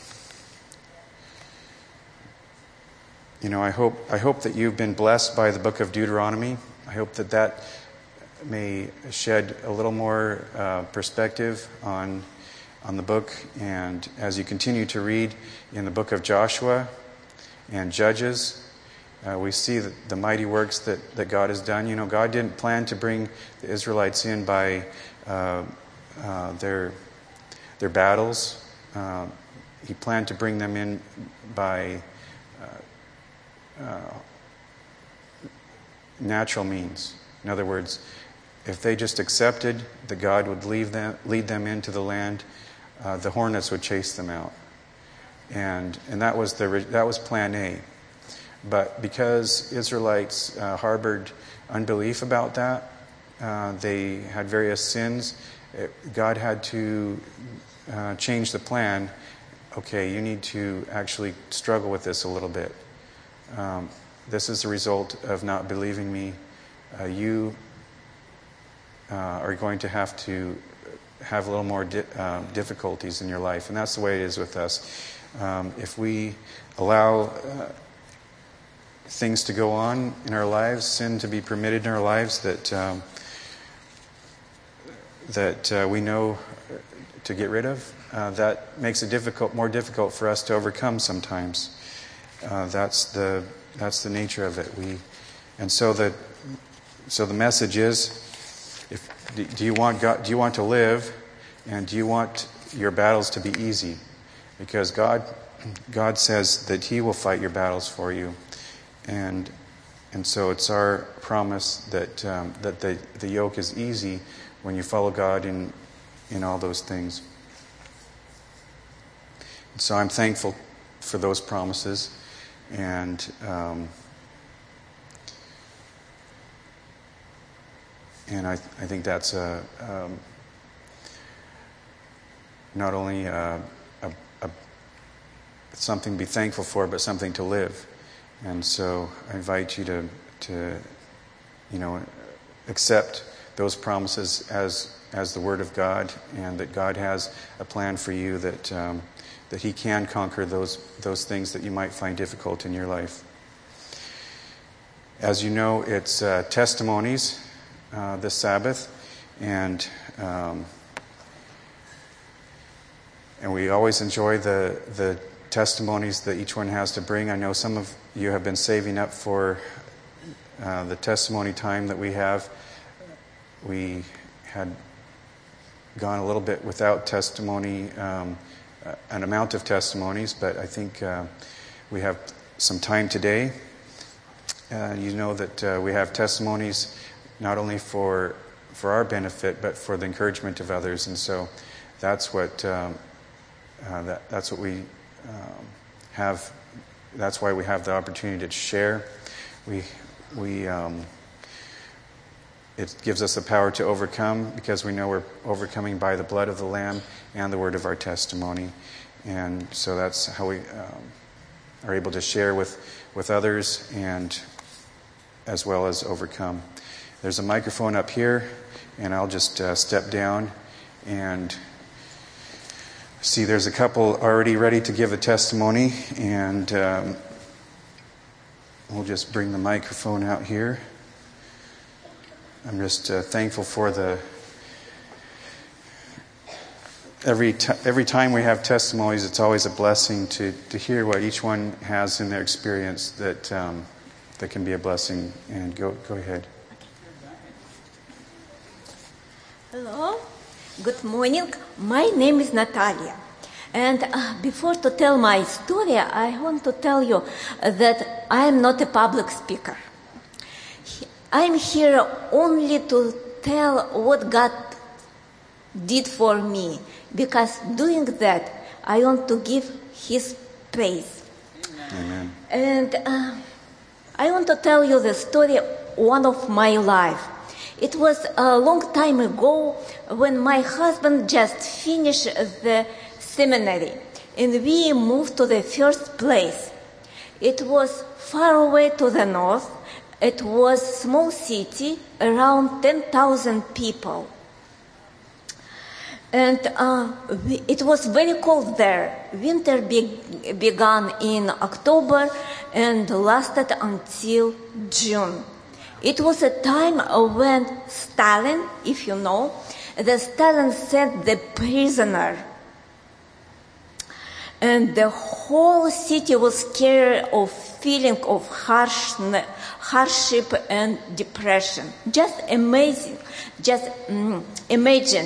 I hope that you've been blessed by the book of Deuteronomy. I hope that may shed a little more perspective on the book. And as you continue to read in the book of Joshua and Judges, we see the mighty works that God has done. God didn't plan to bring the Israelites in by their battles. He planned to bring them in by natural means. In other words, if they just accepted that God would lead them into the land, the hornets would chase them out, and that was Plan A. But because Israelites harbored unbelief about that, they had various sins. God had to change the plan. Okay, you need to actually struggle with this a little bit. This is the result of not believing me. You are going to have a little more difficulties in your life. And that's the way it is with us. If we allow things to go on in our lives, sin to be permitted in our lives that we know to get rid of, that makes it more difficult for us to overcome sometimes. That's the nature of it. So the message is: do you want God? Do you want to live? And do you want your battles to be easy? Because God says that He will fight your battles for you, and so it's our promise that the yoke is easy when you follow God in all those things. So I'm thankful for those promises. And I think that's not only something to be thankful for, but something to live. And so I invite you to accept those promises as the Word of God, and that God has a plan for you, that He can conquer those things that you might find difficult in your life. As you know, it's testimonies this Sabbath, and we always enjoy the testimonies that each one has to bring. I know some of you have been saving up for the testimony time that we have. We had gone a little bit without testimony, an amount of testimonies, but I think we have some time today. You know that we have testimonies not only for our benefit, but for the encouragement of others, and so that's what we have. That's why we have the opportunity to share. It gives us the power to overcome, because we know we're overcoming by the blood of the Lamb and the word of our testimony. And so that's how we are able to share with others and as well as overcome. There's a microphone up here, and I'll just step down and see there's a couple already ready to give a testimony, and we'll just bring the microphone out here. I'm just thankful for every time we have testimonies, it's always a blessing to hear what each one has in their experience that can be a blessing. And go ahead. Hello, good morning. My name is Natalia. And before to tell my story, I want to tell you that I am not a public speaker. I'm here only to tell what God did for me, because doing that, I want to give His praise. Amen. And I want to tell you the story, one of my life. It was a long time ago when my husband just finished the seminary, and we moved to the first place. It was far away to the north. It was a small city, around 10,000 people. And it was very cold there. Winter began in October and lasted until June. It was a time when Stalin, if you know, Stalin sent the prisoner. And the whole city was scared of feeling of hardship and depression. Just amazing. Just imagine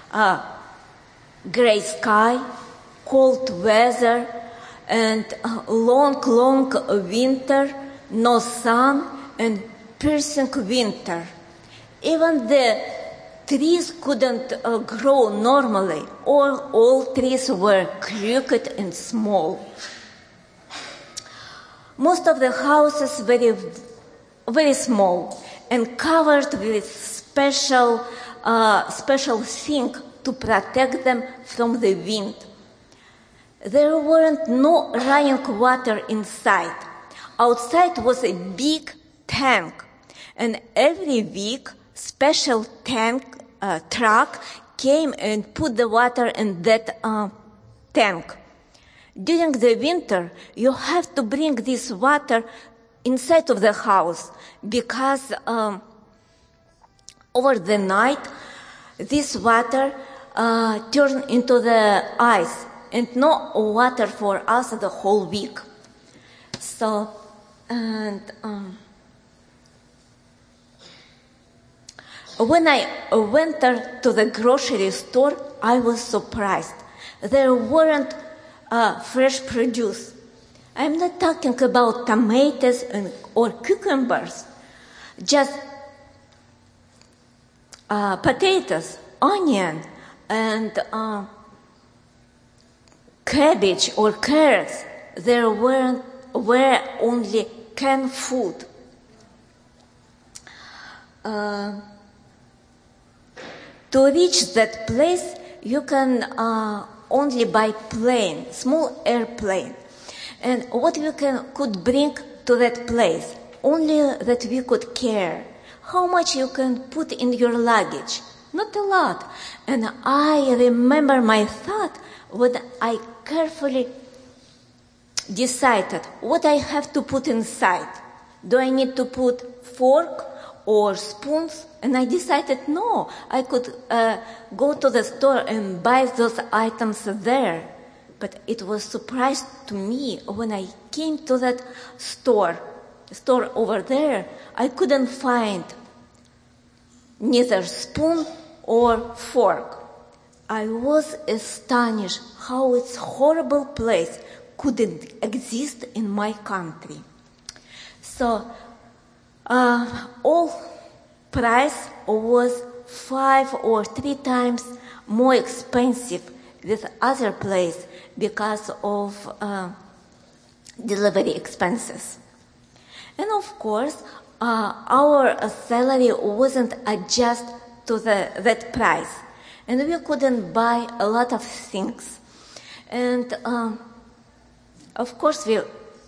gray sky, cold weather, and long winter, no sun, and piercing winter. Even the trees couldn't grow normally. All trees were crooked and small. Most of the houses very, very small and covered with special thing to protect them from the wind. There weren't no running water inside. Outside was a big tank, and every week special truck came and put the water in that tank. During the winter, you have to bring this water inside of the house, because over the night, this water turned into the ice, and no water for us the whole week. So, and when I went to the grocery store, I was surprised. There weren't fresh produce. I'm not talking about tomatoes or cucumbers, just potatoes, onion, and cabbage or carrots. There were only canned food. To reach that place, you can only by plane, small airplane. And what we could bring to that place, only that we could carry. How much you can put in your luggage? Not a lot. And I remember my thought when I carefully decided what I have to put inside. Do I need to put fork or spoons? And I decided no, I could go to the store and buy those items there. But it was a surprise to me when I came to that store over there. I couldn't find neither spoon or fork. I was astonished how its horrible place couldn't exist in my country. So, all price was 5 or 3 times more expensive with other place because of delivery expenses. And of course, our salary wasn't adjusted to that price. And we couldn't buy a lot of things. And of course, you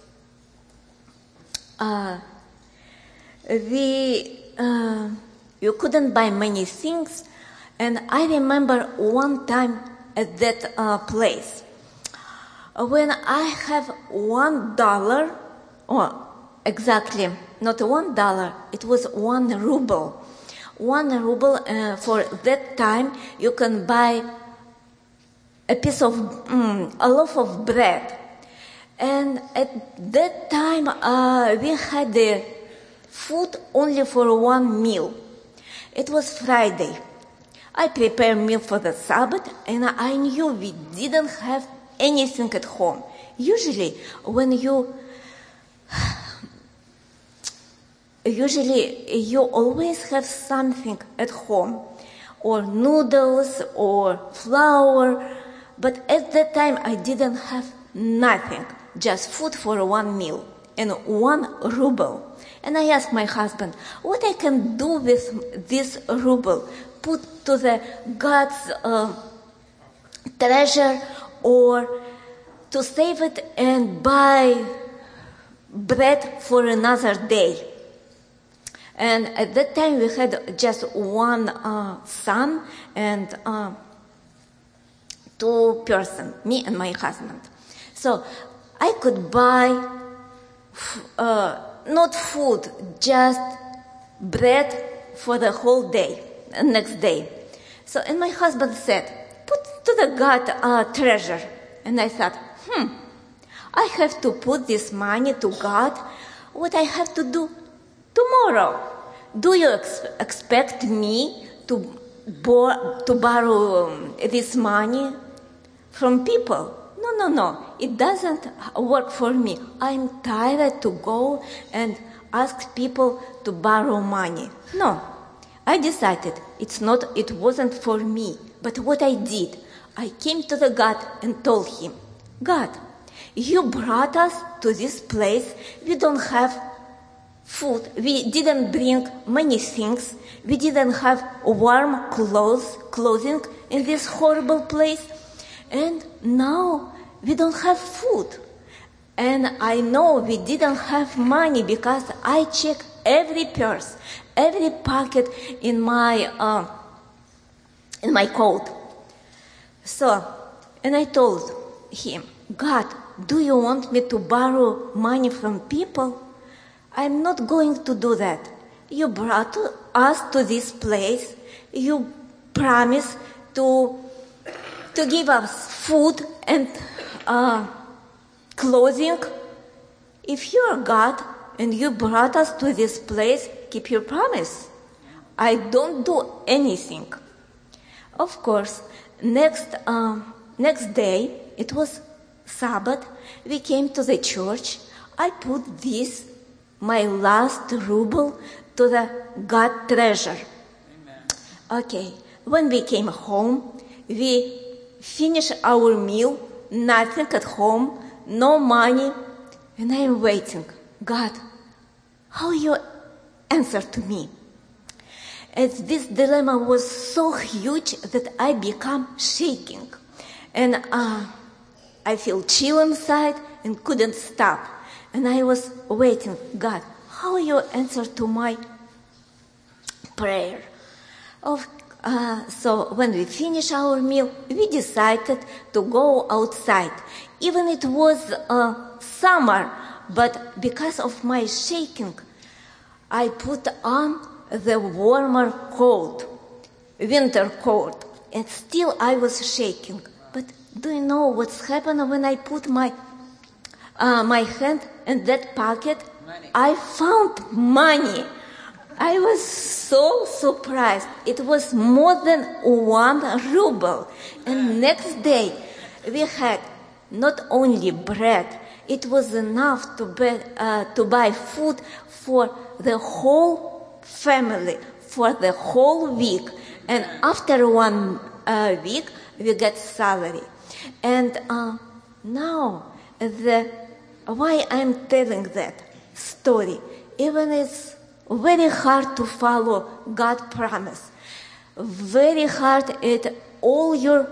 couldn't buy many things. And I remember one time at that place, when I have $1, or exactly not $1, it was 1 ruble. 1 ruble, for that time, you can buy a piece of, a loaf of bread. And at that time, we had the food only for 1 meal. It was Friday. I prepared meal for the Sabbath, and I knew we didn't have anything at home. Usually, you always have something at home, or noodles, or flour, but at that time I didn't have nothing, just food for 1 meal, and 1 ruble. And I asked my husband, what I can do with this ruble, put to the God's treasure, or to save it and buy bread for another day. And at that time we had just 1 son and 2 persons, me and my husband. So I could buy not food, just bread for the whole day, next day. So, and my husband said, put to the God treasure. And I thought, I have to put this money to God. What I have to do tomorrow? Do you expect me to borrow this money from people? No. It doesn't work for me. I'm tired to go and ask people to borrow money. No. I decided it wasn't for me. But what I did, I came to the God and told him, God, you brought us to this place. We don't have food. We didn't bring many things. We didn't have warm clothing in this horrible place. And now we don't have food. And I know we didn't have money because I checked every purse, every pocket in my coat. So, and I told him, God, do you want me to borrow money from people? I'm not going to do that. You brought us to this place. You promised to give us food and clothing. If you are God and you brought us to this place, keep your promise. I don't do anything. Of course, next day, it was Sabbath, we came to the church. I put my last ruble, to the God treasure. Amen. Okay, when we came home, we finished our meal, nothing at home, no money, and I am waiting. God, how you answer to me? And this dilemma was so huge that I become shaking. And I feel chill inside and couldn't stop. And I was waiting, God, how you answer to my prayer? So when we finished our meal, we decided to go outside. Even it was summer, but because of my shaking, I put on the warmer coat, winter coat, and still I was shaking. But do you know what's happened when I put my hand in that pocket? Money. I found money. I was so surprised. It was more than 1 ruble. And next day, we had not only bread, it was enough to buy food for the whole family, for the whole week. And after 1 week, we get salary. And now, why I'm telling that story, even it's very hard to follow God's promise. Very hard at all your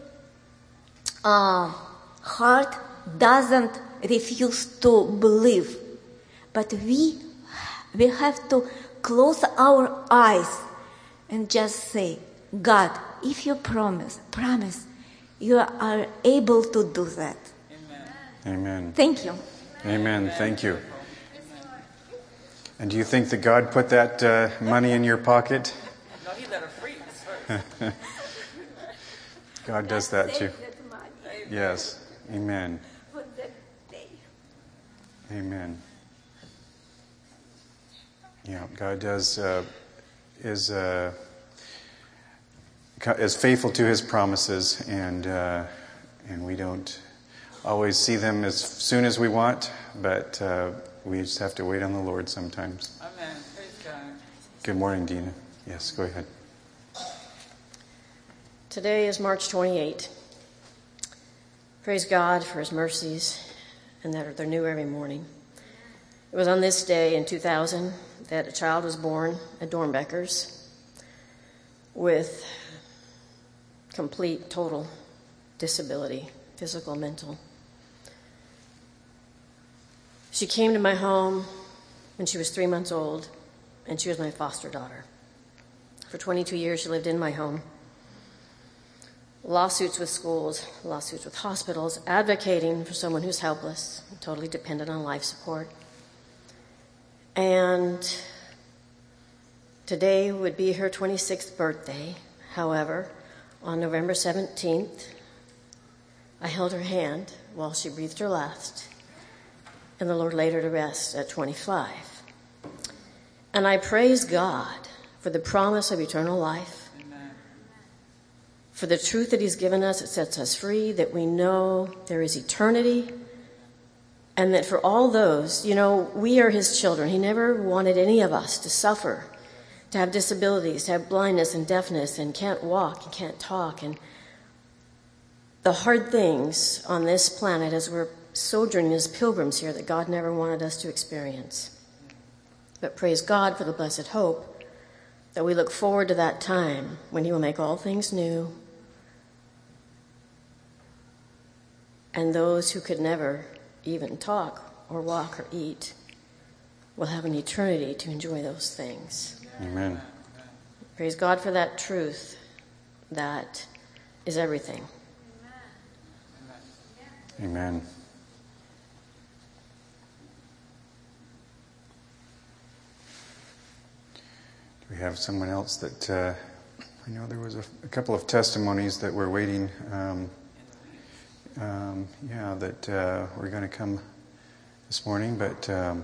heart doesn't refuse to believe. But we have to close our eyes and just say, God, if you promise, you are able to do that. Amen. Thank you. Amen. Thank you. And do you think that God put that money in your pocket? No, he let her freeze. God does that too. Yes. Amen. Amen. Yeah, God is faithful to His promises, and we don't always see them as soon as we want, but we just have to wait on the Lord sometimes. Amen. Praise God. Good morning, Dina. Yes, go ahead. Today is March 28. Praise God for His mercies, and that they're new every morning. It was on this day in 2000 that a child was born at Dornbeckers with complete, total disability, physical, mental. She came to my home when she was 3 months old, and she was my foster daughter. For 22 years, she lived in my home. Lawsuits with schools, lawsuits with hospitals, advocating for someone who's helpless, totally dependent on life support. And today would be her 26th birthday. However, on November 17th, I held her hand while she breathed her last, and the Lord laid her to rest at 25. And I praise God for the promise of eternal life, for the truth that He's given us that sets us free, that we know there is eternity, and that for all those, we are His children. He never wanted any of us to suffer, to have disabilities, to have blindness and deafness, and can't walk and can't talk, and the hard things on this planet as we're sojourning as pilgrims here that God never wanted us to experience. But praise God for the blessed hope that we look forward to that time when He will make all things new, and those who could never even talk or walk or eat will have an eternity to enjoy those things. Amen. Praise God for that truth. That is everything. Amen. Do we have someone else that I know there was a couple of testimonies that we're waiting that were going to come this morning, but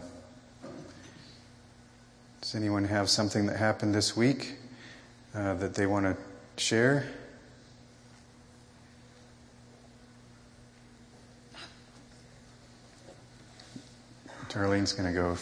does anyone have something that happened this week that they want to share? Darlene's going to go.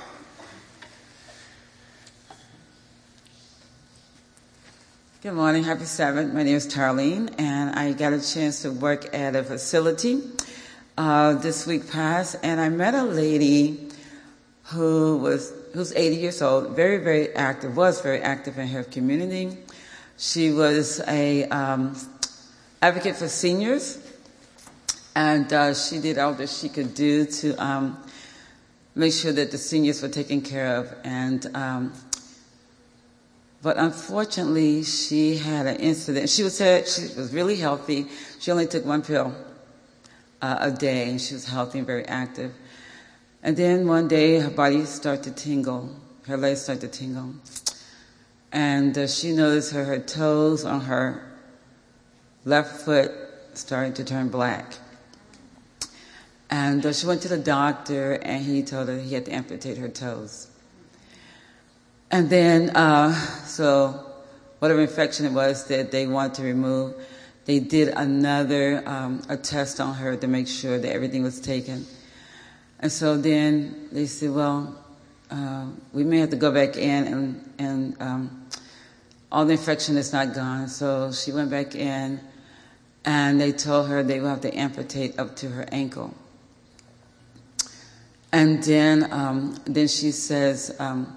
Good morning. Happy Sabbath. My name is Tarlene, and I got a chance to work at a facility this week past, and I met a lady who's 80 years old, was very active in her community. She was a advocate for seniors, and she did all that she could do to make sure that the seniors were taken care of. And but unfortunately, she had an incident. She was really healthy. She only took 1 pill a day, and she was healthy and very active. And then one day, her body started to tingle. Her legs started to tingle. And she noticed her toes on her left foot starting to turn black. And she went to the doctor, and he told her he had to amputate her toes. And then, so whatever infection it was that they wanted to remove, they did another a test on her to make sure that everything was taken. And so then they said, well, we may have to go back in and all the infection is not gone. So she went back in, and they told her they would have to amputate up to her ankle. And then she says,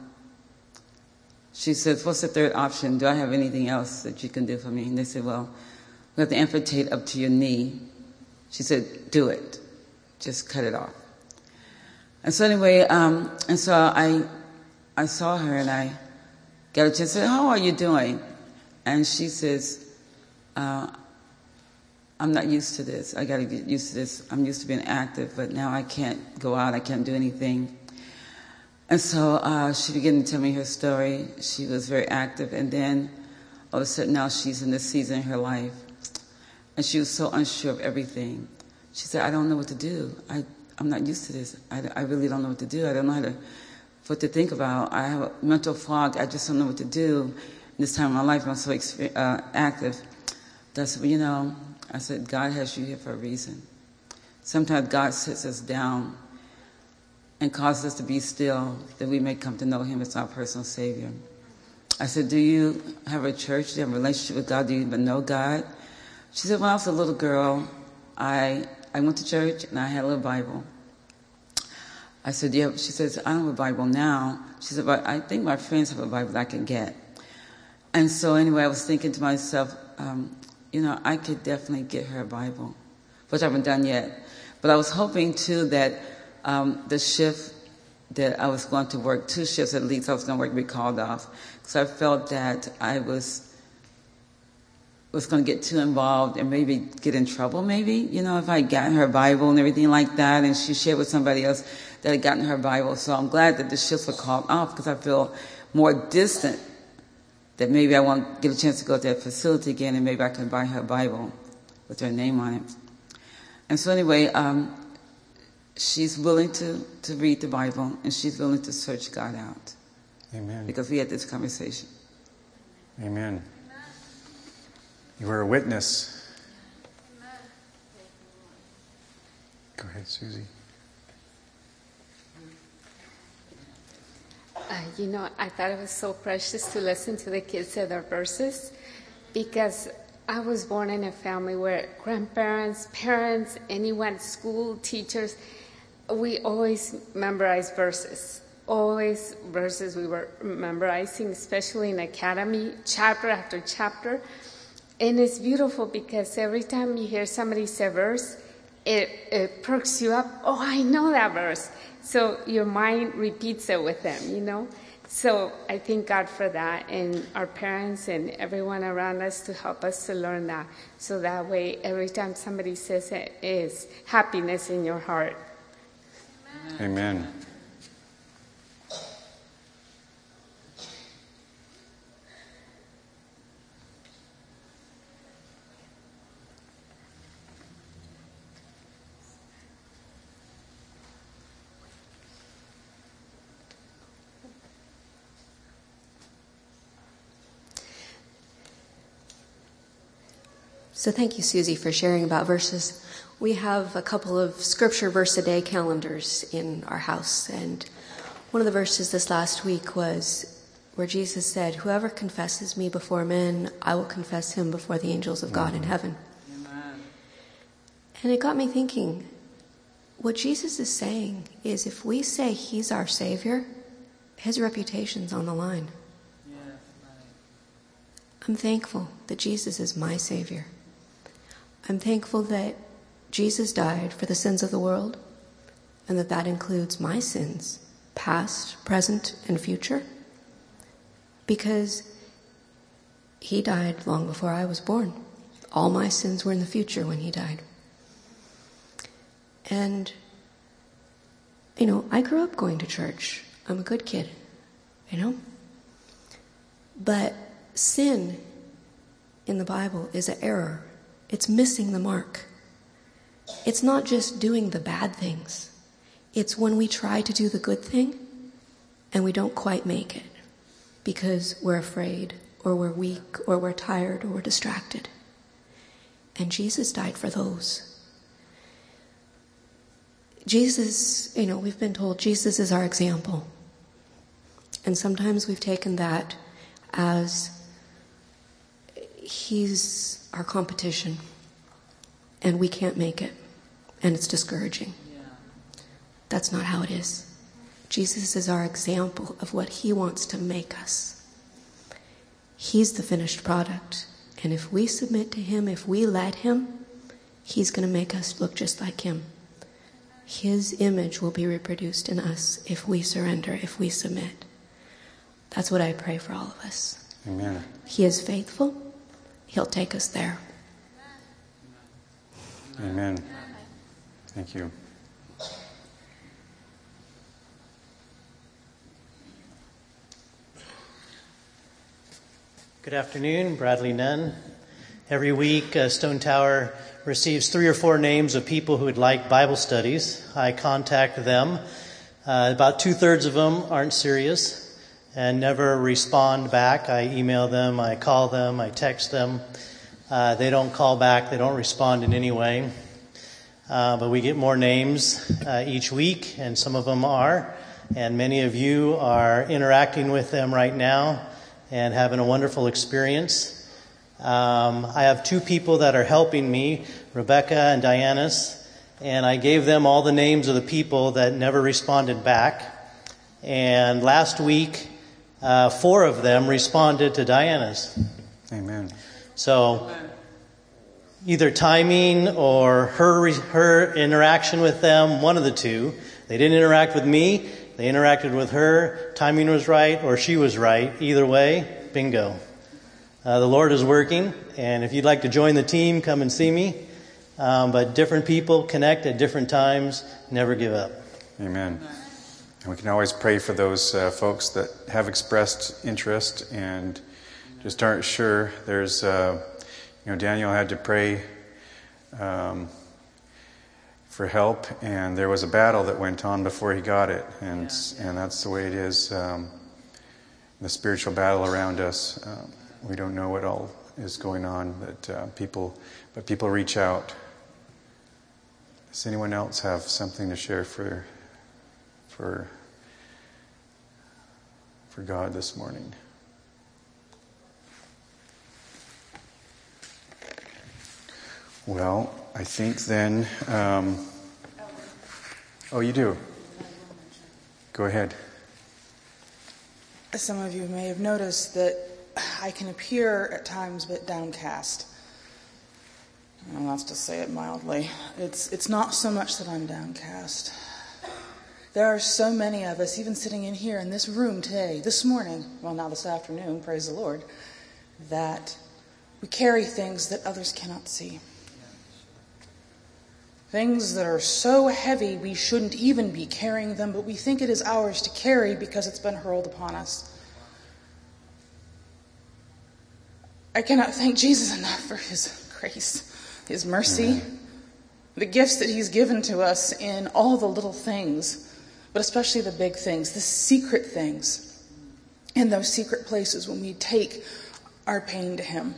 what's the third option? Do I have anything else that you can do for me? And they said, well, we have to amputate up to your knee. She said, do it. Just cut it off. And so anyway, and so I saw her and I got a chance to say, how are you doing? And she says, I'm not used to this. I got to get used to this. I'm used to being active, but now I can't go out. I can't do anything. And so she began to tell me her story. She was very active, and then all of a sudden now she's in this season in her life, and she was so unsure of everything. She said, I don't know what to do. I'm not used to this. I really don't know what to do. I don't know what to think about. I have a mental fog. I just don't know what to do. In this time of my life, I'm so active. I said, well, I said, God has you here for a reason. Sometimes God sits us down and causes us to be still, that we may come to know him as our personal Savior. I said, do you have a church? Do you have a relationship with God? Do you even know God? She said, when I was a little girl, I went to church and I had a little Bible. I said, yeah. She says, I don't have a Bible now. She said, but I think my friends have a Bible that I can get. And so anyway, I was thinking to myself, I could definitely get her a Bible, which I haven't done yet. But I was hoping, too, that the shift that I was going to work, 2 shifts at least I was going to work, be called off. Because I felt that I was going to get too involved and maybe get in trouble, maybe. If I had gotten her Bible and everything like that, and she shared with somebody else that had gotten her Bible. So I'm glad that the shifts were called off, because I feel more distant, that maybe I won't get a chance to go to that facility again, and maybe I can buy her a Bible with her name on it. And so anyway, she's willing to read the Bible, and she's willing to search God out. Amen. Because we had this conversation. Amen. You were a witness. Go ahead, Susie. I thought it was so precious to listen to the kids say their verses, because I was born in a family where grandparents, parents, anyone, school, teachers, we always memorized verses. Always verses we were memorizing, especially in academy, chapter after chapter. And it's beautiful because every time you hear somebody say verse, it perks you up. Oh, I know that verse. So your mind repeats it with them, So I thank God for that, and our parents and everyone around us to help us to learn that. So that way, every time somebody says it, is happiness in your heart. Amen. So thank you, Susie, for sharing about verses. We have a couple of scripture verse a day calendars in our house, and one of the verses this last week was where Jesus said, whoever confesses me before men, I will confess him before the angels of God in heaven. Amen. And it got me thinking, what Jesus is saying is if we say he's our Savior, his reputation's on the line. Yes, right. I'm thankful that Jesus is my Savior. I'm thankful that Jesus died for the sins of the world, and that includes my sins, past, present, and future, because he died long before I was born. All my sins were in the future when he died. And, I grew up going to church. I'm a good kid, But sin in the Bible is an error. It's missing the mark. It's not just doing the bad things. It's when we try to do the good thing and we don't quite make it. because we're afraid, or we're weak, or we're tired, or we're distracted. And Jesus died for those. Jesus, we've been told Jesus is our example. And sometimes we've taken that as he's our competition, and we can't make it, and it's discouraging. That's not how it is. Jesus is our example of what he wants to make us. He's the finished product. And if we submit to him, if we let him, he's going to make us look just like him. His image will be reproduced in us if we surrender, if we submit. That's what I pray for all of us. Amen. He is faithful. He'll take us there. Amen. Thank you. Good afternoon, Bradley Nunn. Every week, Stone Tower receives 3 or 4 names of people who would like Bible studies. I contact them. About 2/3 of them aren't serious and never respond back. I email them, I call them, I text them. They don't call back, they don't respond in any way. But we get more names each week, and some of them are. And many of you are interacting with them right now and having a wonderful experience. I have 2 people that are helping me, Rebecca and Diana's, and I gave them all the names of the people that never responded back. And last week, 4 of them responded to Diana's. Amen. So either timing or her interaction with them, one of the two. They didn't interact with me. They interacted with her. Timing was right, or she was right. Either way, bingo. The Lord is working, and if you'd like to join the team, come and see me. But different people connect at different times. Never give up. Amen. And we can always pray for those folks that have expressed interest and just aren't sure. There's, Daniel had to pray for help, and there was a battle that went on before he got it, and that's the way it is. The spiritual battle around us, we don't know what all is going on, but people reach out. Does anyone else have something to share for God this morning? Well, I think then... oh, you do? Go ahead. Some of you may have noticed that I can appear at times a bit downcast. Well, let's just say it mildly. It's not so much that I'm downcast. There are so many of us, even sitting in here in this room today, this morning, well, now this afternoon, praise the Lord, that we carry things that others cannot see. Things that are so heavy we shouldn't even be carrying them, but we think it is ours to carry because it's been hurled upon us. I cannot thank Jesus enough for his grace, his mercy, the gifts that he's given to us in all the little things, but especially the big things, the secret things, in those secret places when we take our pain to him.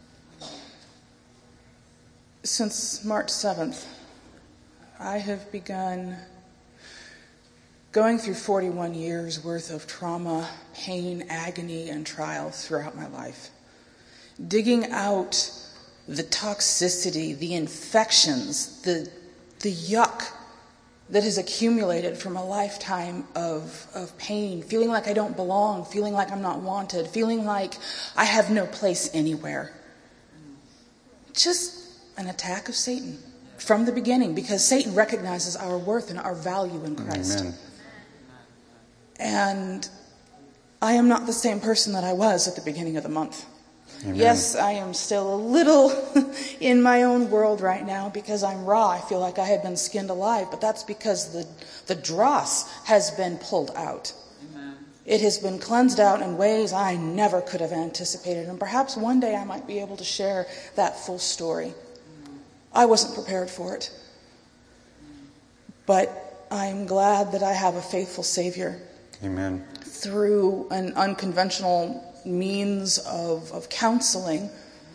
Since March 7th, I have begun going through 41 years worth of trauma, pain, agony, and trial throughout my life. Digging out the toxicity, the infections, the yuck that has accumulated from a lifetime of pain, feeling like I don't belong, feeling like I'm not wanted, feeling like I have no place anywhere. Just an attack of Satan from the beginning, because Satan recognizes our worth and our value in Christ. Amen. And I am not the same person that I was at the beginning of the month. Amen. Yes, I am still a little in my own world right now because I'm raw. I feel like I have been skinned alive, but that's because the dross has been pulled out. Amen. It has been cleansed out in ways I never could have anticipated, and perhaps one day I might be able to share that full story. I wasn't prepared for it, but I'm glad that I have a faithful Savior Amen. through an unconventional means of counseling,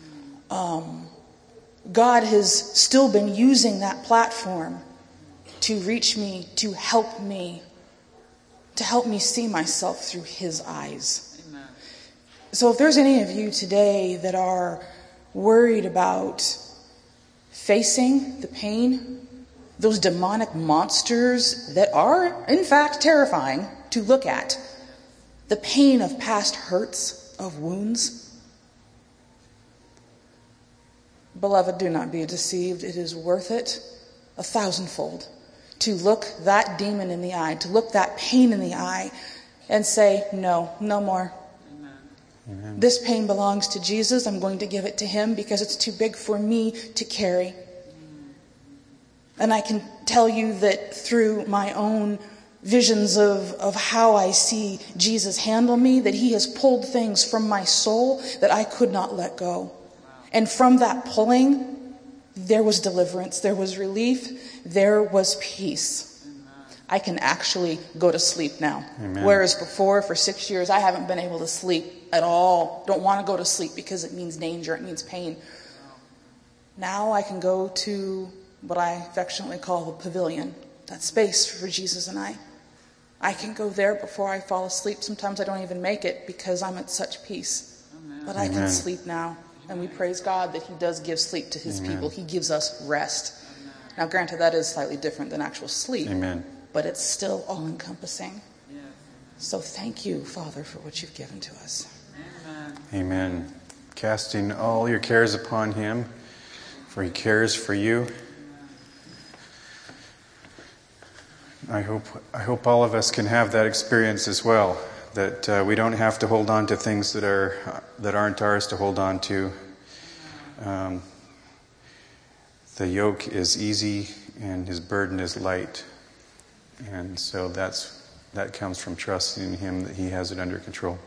God has still been using that platform to reach me, to help me see myself through his eyes. Amen. So if there's any of you today that are worried about facing the pain, those demonic monsters that are, in fact, terrifying to look at, the pain of past hurts, of wounds, beloved, do not be deceived. It is worth it 1,000-fold to look that demon in the eye, to look that pain in the eye and say, no more. Amen. This pain belongs to Jesus. I'm going to give it to him because it's too big for me to carry. And I can tell you that through my own visions of how I see Jesus handle me, that he has pulled things from my soul that I could not let go. And from that pulling, there was deliverance, there was relief, there was peace. I can actually go to sleep now. Amen. Whereas before, for 6 years, I haven't been able to sleep at all. Don't want to go to sleep because it means danger, it means pain. Now I can go to what I affectionately call the pavilion, that space for Jesus and I. I can go there before I fall asleep. Sometimes I don't even make it because I'm at such peace. But I can Amen. sleep now. And we praise God that he does give sleep to his Amen. people. He gives us rest. Now, granted, that is slightly different than actual sleep. Amen. But it's still all-encompassing. Yes. So thank you, Father, for what you've given to us. Amen. Amen. Casting all your cares upon him, for he cares for you. I hope all of us can have that experience as well, that we don't have to hold on to things that aren't ours to hold on to. The yoke is easy and his burden is light. And so that comes from trusting in him that he has it under control.